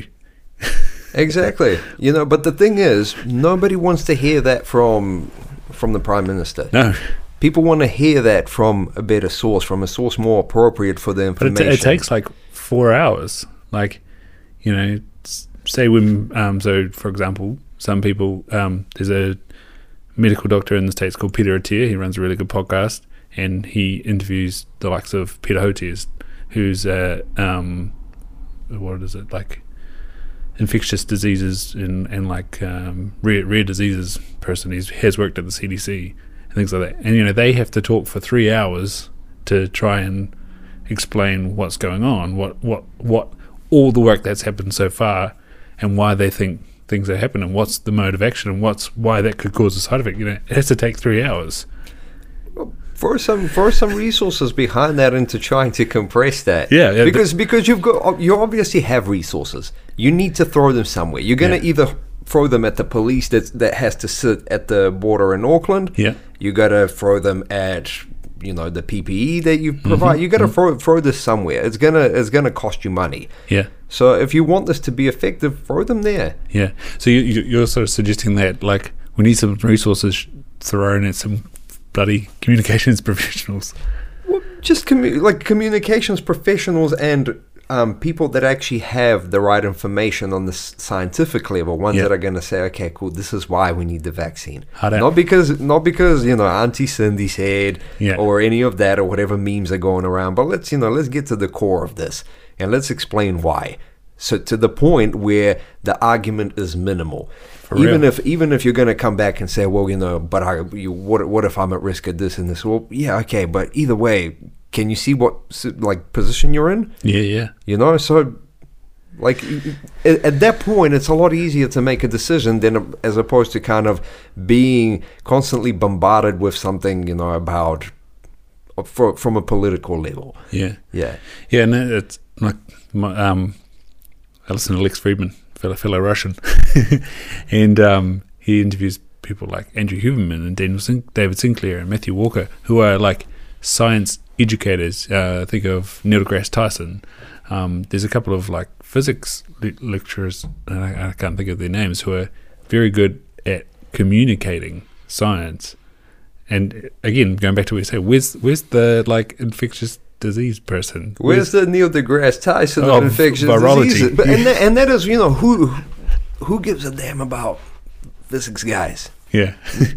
Exactly. You know, but the thing is, nobody wants to hear that from from the Prime Minister. No. People want to hear that from a better source, from a source more appropriate for the information. But it, t- it takes like four hours. Like, you know, say when, um, so for example, some people, um, there's a medical doctor in the States called Peter Attia. He runs a really good podcast, and he interviews the likes of Peter Hotez, who's a, um, what is it, like infectious diseases and, and like um, rare, rare diseases person. He has worked at the C D C and things like that. And, you know, they have to talk for three hours to try and explain what's going on, what, what, what all the work that's happened so far, and why they think things are happening, what's the mode of action, and what's why that could cause a side effect. You know, it has to take three hours. Well, for some for some resources behind that into trying to compress that. Yeah, yeah because because you've got you obviously have resources. You need to throw them somewhere. You're gonna yeah. either throw them at the police that that has to sit at the border in Auckland. Yeah, you gotta throw them at, you know, the P P E that you provide. Mm-hmm. You got to mm-hmm. throw throw this somewhere. It's gonna it's gonna cost you money. Yeah. So if you want this to be effective, throw them there. Yeah. So you, you're sort of suggesting that, like, we need some resources thrown at some bloody communications professionals. Well, just commu- like communications professionals and um, people that actually have the right information on the scientific level, ones yeah. that are going to say, okay, cool, this is why we need the vaccine. Not because, not because, you know, Auntie Cindy said yeah. or any of that or whatever memes are going around, but let's, you know, let's get to the core of this and let's explain why. So to the point where the argument is minimal. For even real. if even if you're going to come back and say, well, you know, but I, you, what what if I'm at risk of this and this? Well, yeah, okay, but either way, can you see what like position you're in? Yeah, yeah. You know, so like at, at that point, it's a lot easier to make a decision than as opposed to kind of being constantly bombarded with something, you know, about for, from a political level. Yeah, yeah, yeah, and it's like my, um. I listen to Lex Friedman, fellow, fellow Russian, and um, he interviews people like Andrew Huberman and Daniel Sin- David Sinclair and Matthew Walker, who are like science educators. Uh, think of Neil deGrasse Tyson. Um, there's a couple of like physics le- lecturers, and I, I can't think of their names, who are very good at communicating science. And again, going back to what you say, where's where's the like infectious disease person? Where's, where's the Neil deGrasse Tyson oh, of infectious virology. diseases? But, and, that, and that is, you know, who who gives a damn about physics guys? Yeah.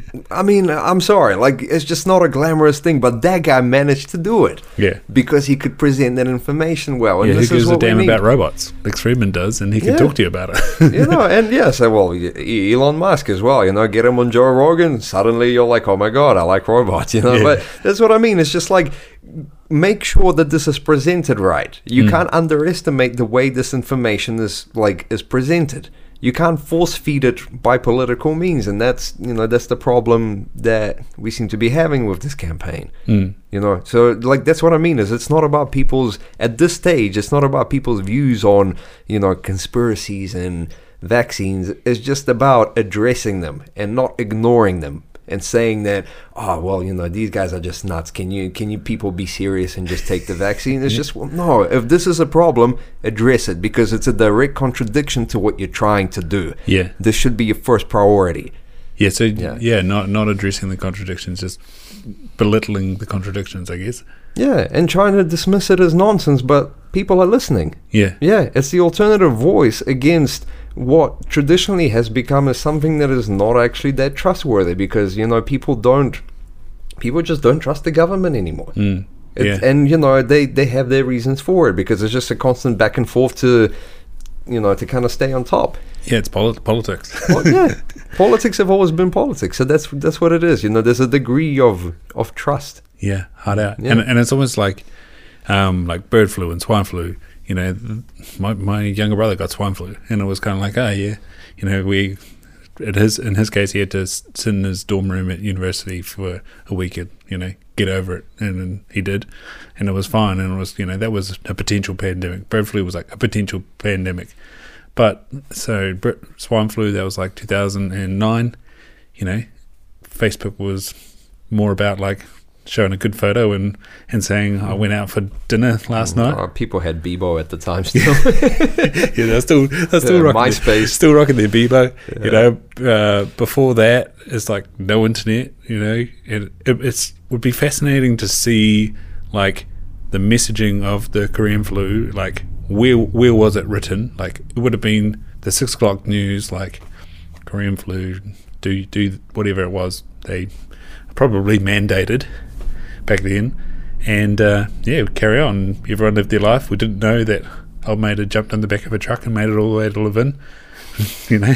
I mean, I'm sorry, like, it's just not a glamorous thing, but that guy managed to do it. Yeah. Because he could present that information well. And yeah, this who gives is a what damn we need. about robots? Lex Friedman does, and he can Yeah. talk to you about it. You know, and yeah, so, well, E- Elon Musk as well, you know, get him on Joe Rogan, suddenly you're like, oh my God, I like robots, you know, Yeah. but that's what I mean. It's just like, make sure that this is presented right. You Mm. can't underestimate the way this information is, like, is presented. You can't force feed it by political means, and that's, you know, that's the problem that we seem to be having with this campaign. Mm. You know, so like that's what I mean is it's not about people's at this stage. It's not about people's views on, you know, conspiracies and vaccines. It's just about addressing them and not ignoring them and saying that, oh well, you know, these guys are just nuts. Can you can you people be serious and just take the vaccine? It's just, well, no. If this is a problem, address it, because it's a direct contradiction to what you're trying to do. Yeah. This should be your first priority. Yeah, so Yeah. yeah, not not addressing the contradictions, just belittling the contradictions, I guess. Yeah, and trying to dismiss it as nonsense, but people are listening. Yeah. Yeah, it's the alternative voice against what traditionally has become as something that is not actually that trustworthy, because, you know, people don't, people just don't trust the government anymore. Mm. It's, Yeah. and, you know, they, they have their reasons for it, because it's just a constant back and forth to, you know, to kind of stay on top. Yeah, it's polit- politics. Well, yeah, politics have always been politics, so that's that's what it is. You know, there's a degree of, of trust. Yeah, hard out. Yeah. And and it's almost like um, like bird flu and swine flu. You know, my my younger brother got swine flu, and it was kind of like, oh yeah, you know, we at his in his case he had to sit in his dorm room at university for a week, and, you know, get over it, and, and he did, and it was fine, and it was, you know, that was a potential pandemic. Bird flu was like a potential pandemic, but so bir- swine flu, that was like two thousand nine. You know, Facebook was more about like showing a good photo and, and saying I went out for dinner last night. Uh, people had Bebo at the time still. Yeah, they're still they're still Yeah, rocking MySpace. their, still rocking their Bebo. Yeah. You know, uh, before that, it's like no internet. You know, it, it it's would be fascinating to see like the messaging of the Korean flu. Like where where was it written? Like it would have been the six o'clock news. Like Korean flu, do do whatever it was. They probably mandated back then, and uh, yeah, carry on. Everyone lived their life. We didn't know that old mate had jumped in the back of a truck and made it all the way to Levin. You know,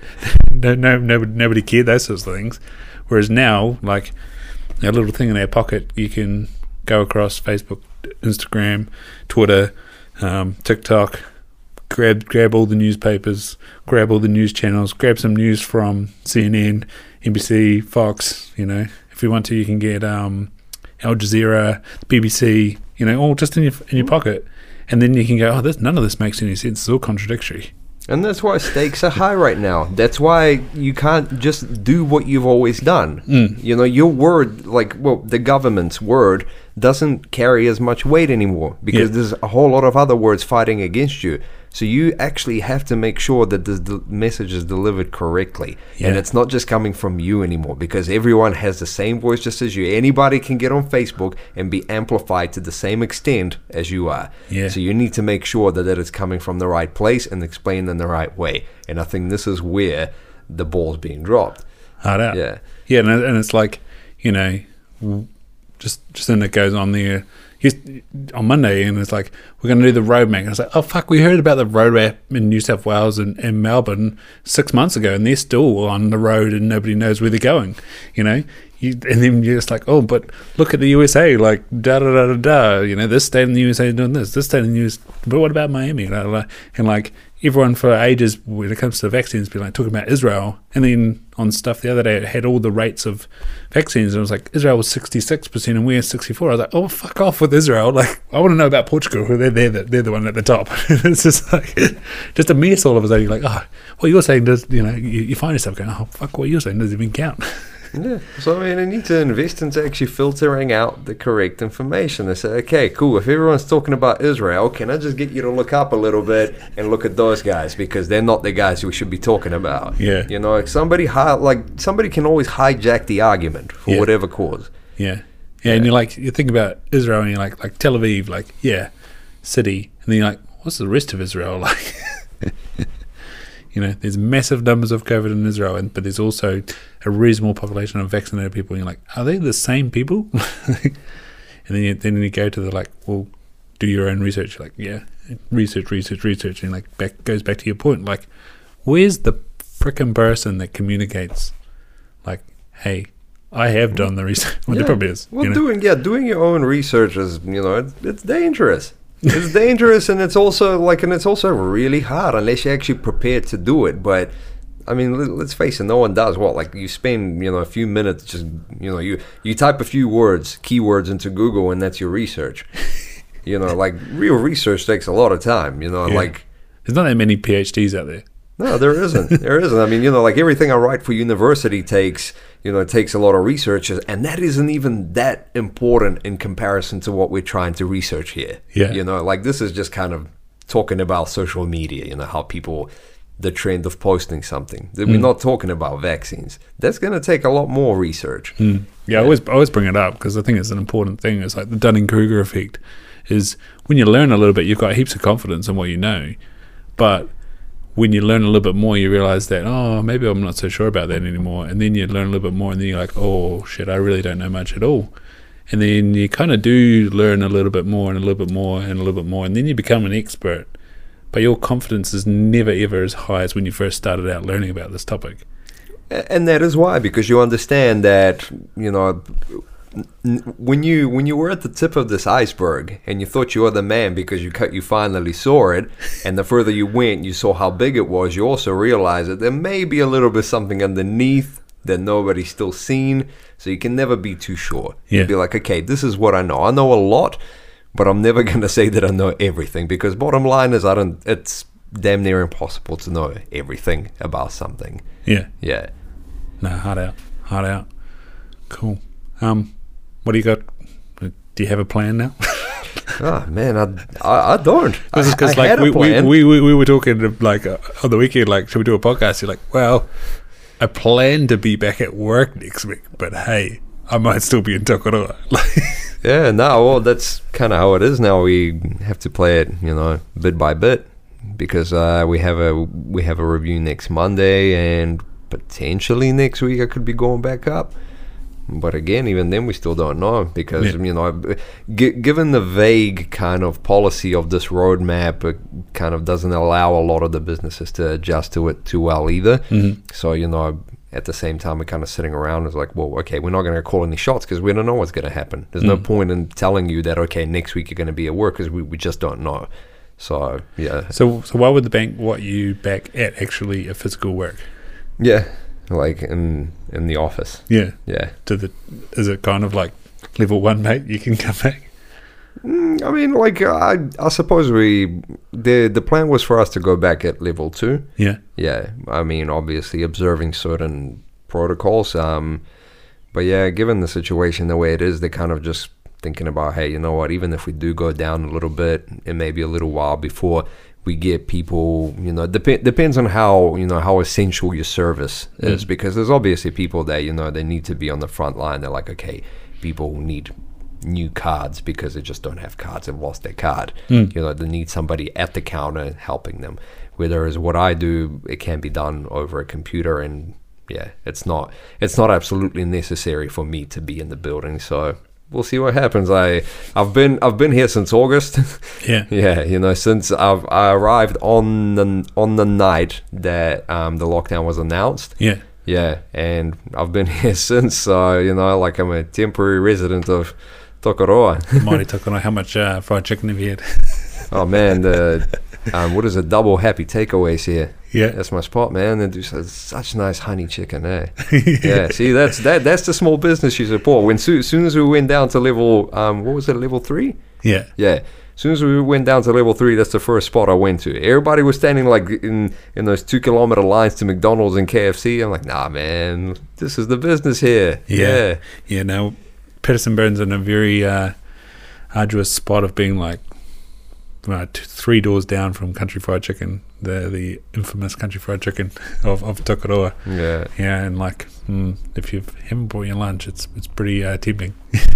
no, no, nobody, nobody cared, those sorts of things. Whereas now, like a little thing in our pocket, you can go across Facebook, Instagram, Twitter, um, TikTok, grab grab all the newspapers, grab all the news channels, grab some news from C N N, N B C, Fox. You know, if you want to, you can get um, Al Jazeera, B B C. You know, all just in your in your pocket, and then you can go, oh, this none of this makes any sense. It's all contradictory. And that's why stakes are high right now. That's why you can't just do what you've always done. Mm. You know, your word, like, well, the government's word doesn't carry as much weight anymore, because Yeah. there's a whole lot of other words fighting against you. So you actually have to make sure that the, the message is delivered correctly. Yeah. And it's not just coming from you anymore, because everyone has the same voice just as you. Anybody can get on Facebook and be amplified to the same extent as you are. Yeah. So you need to make sure that it is coming from the right place and explained in the right way. And I think this is where the ball's being dropped. Hard out. Yeah. Yeah, and, and it's like, you know, w- just just then it goes on there yes, on Monday, and it's like, we're going to do the road map. And it's like, oh, fuck, we heard about the road map in New South Wales and, and Melbourne six months ago, and they're still on the road and nobody knows where they're going. You know, you, and then you're just like, oh, but look at the U S A, like da da da da da. You know, this state in the U S A is doing this. This state in the U S, but what about Miami? Blah, blah, blah. And like everyone for ages when it comes to vaccines, be like talking about Israel, and then on stuff the other day it had all the rates of vaccines, and it was like Israel was sixty-six percent and we're sixty-four. I was like, oh, fuck off with Israel. Like, I want to know about Portugal. They're they're the, they're the one at the top. It's just like just a mess all of a sudden. You're like, oh, what you're saying does, you know, you, you find yourself going, oh, fuck, what you're saying doesn't even count. Yeah, so I mean, I need to invest into actually filtering out the correct information. They say, okay, cool, if everyone's talking about Israel, can I just get you to look up a little bit and look at those guys, because they're not the guys we should be talking about. Yeah. You know, like somebody, hi- like somebody can always hijack the argument for Yeah. whatever cause. Yeah. Yeah, and you're like, you think about Israel and you're like, like Tel Aviv, like, yeah, city. And then you're like, what's the rest of Israel like? You know, there's massive numbers of COVID in Israel, and but there's also a reasonable population of vaccinated people. And you're like, are they the same people? And then you, then you go to the like, well, do your own research. You're like, yeah, research, research, research. And like, back goes back to your point. Like, where's the frickin' person that communicates, like, hey, I have done the research. Well, Yeah. there probably is. Well, you know? doing yeah, doing your own research is, you know, it's, it's dangerous. It's dangerous, and it's also like, and it's also really hard unless you're actually prepared to do it. But I mean, let, let's face it, no one does. What, like, you spend, you know, a few minutes just, you know, you you type a few words, keywords into Google, and that's your research. You know, like, real research takes a lot of time. You know, Yeah. like, There's not that many PhDs out there. no, there isn't. There isn't. I mean, you know, like, everything I write for university takes, you know, it takes a lot of research, and that isn't even that important in comparison to what we're trying to research here. Yeah. You know, like, this is just kind of talking about social media, you know, how people, the trend of posting something. We're not talking about vaccines. That's going to take a lot more research. Mm. Yeah, I always I always bring it up because I think it's an important thing. It's like the Dunning-Kruger effect is when you learn a little bit, you've got heaps of confidence in what you know, but when you learn a little bit more, you realize that, oh, maybe I'm not so sure about that anymore. And then you learn a little bit more, and then you're like, oh, shit, I really don't know much at all. And then you kind of do learn a little bit more and a little bit more and a little bit more, and then you become an expert. But your confidence is never, ever as high as when you first started out learning about this topic. And that is why, because you understand that, you know, when you when you were at the tip of this iceberg and you thought you were the man because you cut, you finally saw it, and the further you went, you saw how big it was. You also realized that there may be a little bit something underneath that nobody's still seen, so you can never be too sure. Yeah. You'd be like, okay, this is what I know. I know a lot, but I'm never going to say that I know everything, because bottom line is I don't. It's damn near impossible to know everything about something. Yeah. Yeah. No, hard out. Hard out. Cool. Um, what do you got? Do you have a plan now? Oh man, I, I, I don't. I, Because I like had a we, we, plan. we, we, we were talking like uh, on the weekend, like, should we do a podcast? You're like, well, I plan to be back at work next week, but hey, I might still be in Tokoroa. Yeah, no, well, that's kind of how it is now. We have to play it, you know, bit by bit, because uh, we have a we have a review next Monday, and potentially next week I could be going back up. But again, even then, we still don't know, because, Yeah. you know, g- given the vague kind of policy of this roadmap, it kind of doesn't allow a lot of the businesses to adjust to it too well either. Mhm. So, you know, at the same time, we're kind of sitting around, it's like, well, okay, we're not going to call any shots because we don't know what's going to happen. There's no Mm. point in telling you that, okay, next week you're going to be at work, because we, we just don't know. So, yeah. So, so why would the bank want you back at actually a physical work? Yeah, like in in the office. Yeah. Yeah. To the is it kind of like level one, mate? You can come back. Mm, I mean, like, I I suppose we, the the plan was for us to go back at level two. Yeah. Yeah, I mean, obviously observing certain protocols. Um, but yeah, given the situation the way it is, they're kind of just thinking about, hey, you know what? Even if we do go down a little bit, it may be a little while before we get people. You know, dep- depends on how you know how essential your service is, Mm. because there's obviously people that, you know, they need to be on the front line. They're like, okay, people need new cards because they just don't have cards and lost their card. Mm. You know, they need somebody at the counter helping them. Whereas what I do, it can be done over a computer, and yeah, it's not it's not absolutely necessary for me to be in the building. So we'll see what happens. I I've been I've been here since August. Yeah. Yeah, you know, since I've I arrived on the on the night that um, the lockdown was announced. Yeah. Yeah, and I've been here since, so, you know, like I'm a temporary resident of Tokoroa. Mighty Tokoroa, how much uh, fried chicken have you had? Oh, man, the, um, what is it, Double Happy Takeaways here. Yeah. That's my spot, man. They do such, such nice honey chicken, eh? Yeah, see, that's that that's the small business you support. When so, soon as we went down to level, um, what was it, level three? Yeah. Yeah. As soon as we went down to level three, that's the first spot I went to. Everybody was standing like in, in those two kilometer lines to McDonald's and K F C. I'm like, nah, man, this is the business here. Yeah. Yeah. Yeah, now, Patterson Burn's in a very uh, arduous spot of being like uh, t- three doors down from Country Fried Chicken, the the infamous Country Fried Chicken of, of Tokoroa. Yeah. Yeah, and like, mm, if you haven't bought your lunch, it's it's pretty uh, tempting.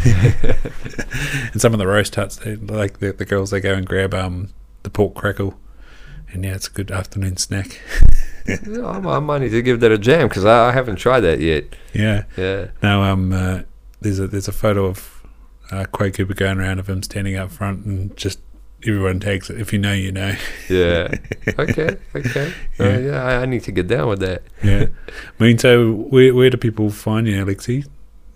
And some of the roast huts, they, like the, the girls, they go and grab um the pork crackle, and yeah, it's a good afternoon snack. Yeah, I, I might need to give that a jam because I, I haven't tried that yet. Yeah. Yeah. Now um uh, there's a there's a photo of uh, Quay Cooper going around of him standing up front, and just everyone takes it. If you know, you know. Yeah. Okay. Okay. Yeah. Uh, yeah. I, I need to get down with that. Yeah. I mean, so where where do people find you, Alexi?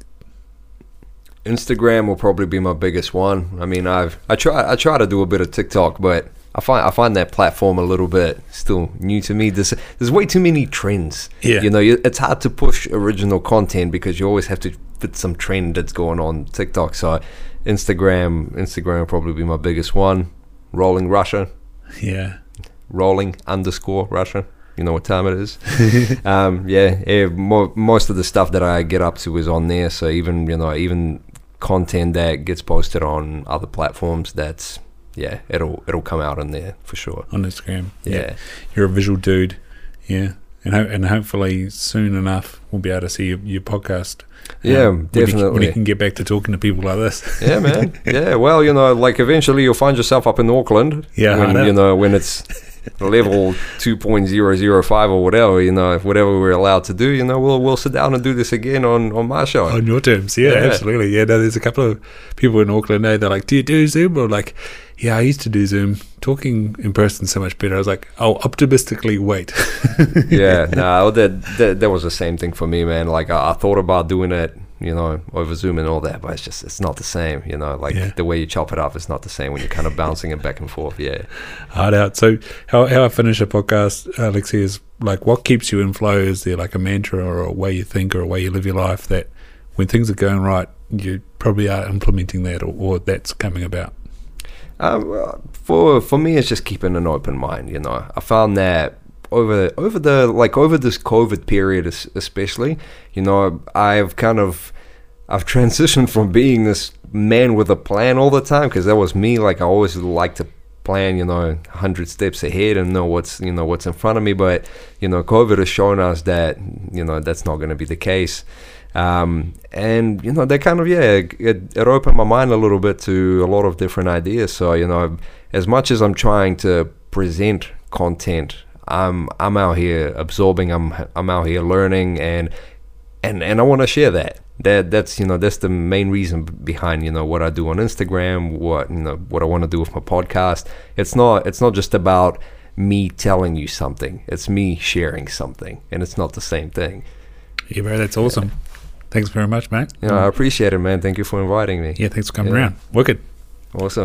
Instagram will probably be my biggest one. I mean, I've I try I try to do a bit of TikTok, but I find I find that platform a little bit still new to me. There's there's way too many trends. Yeah. You know, you, it's hard to push original content because you always have to fit some trend that's going on TikTok. So Instagram Instagram will probably be my biggest one. Rolling Russia. Yeah. Rolling underscore Russia. You know what time it is. um, yeah, yeah mo- most of the stuff that I get up to is on there. So even, you know, even content that gets posted on other platforms, that's, yeah, it'll it'll come out in there for sure. On Instagram. Yeah. Yeah. You're a visual dude. Yeah. And ho- and hopefully soon enough we'll be able to see your, your podcast. Yeah, um, definitely. When you, when you can get back to talking to people like this. Yeah, man. Yeah, well, you know, like eventually you'll find yourself up in Auckland. Yeah, when, I know. you know, when it's level two point zero zero five or whatever, you know, whatever we're allowed to do, you know, we'll we'll sit down and do this again on, on my show. On your terms, yeah, Yeah. absolutely. Yeah, no, there's a couple of people in Auckland, eh, they're like, do you do Zoom? Or like, yeah, I used to do Zoom. Talking in person so much better. I was like, I'll optimistically wait. Yeah, no, that, that that was the same thing for me, man. Like I, I thought about doing it, you know, over Zoom and all that, but it's just it's not the same, you know. Like Yeah. the way you chop it up is not the same when you're kind of bouncing it back and forth. Yeah. Hard out. So how how I finish a podcast, Alexi, is like, what keeps you in flow? Is there like a mantra or a way you think or a way you live your life that when things are going right, you probably are implementing that, or, or that's coming about? Um, well, for for me, it's just keeping an open mind. You know, I found that over over the like over this COVID period, es- especially, you know, I've kind of I've transitioned from being this man with a plan all the time, because that was me. Like I always like to plan, you know, a hundred steps ahead and know what's you know what's in front of me. But you know, COVID has shown us that you know that's not going to be the case. Um, and you know, they kind of yeah, it, it opened my mind a little bit to a lot of different ideas. So you know, as much as I'm trying to present content, I'm I'm out here absorbing. I'm I'm out here learning, and and and I want to share that. That that's you know that's the main reason behind you know what I do on Instagram, what you know what I want to do with my podcast. It's not it's not just about me telling you something. It's me sharing something, and it's not the same thing. Yeah, bro, that's awesome. Yeah. Thanks very much, mate. You know, I appreciate it, man. Thank you for inviting me. Yeah, thanks for coming Yeah. around. Wicked. Awesome.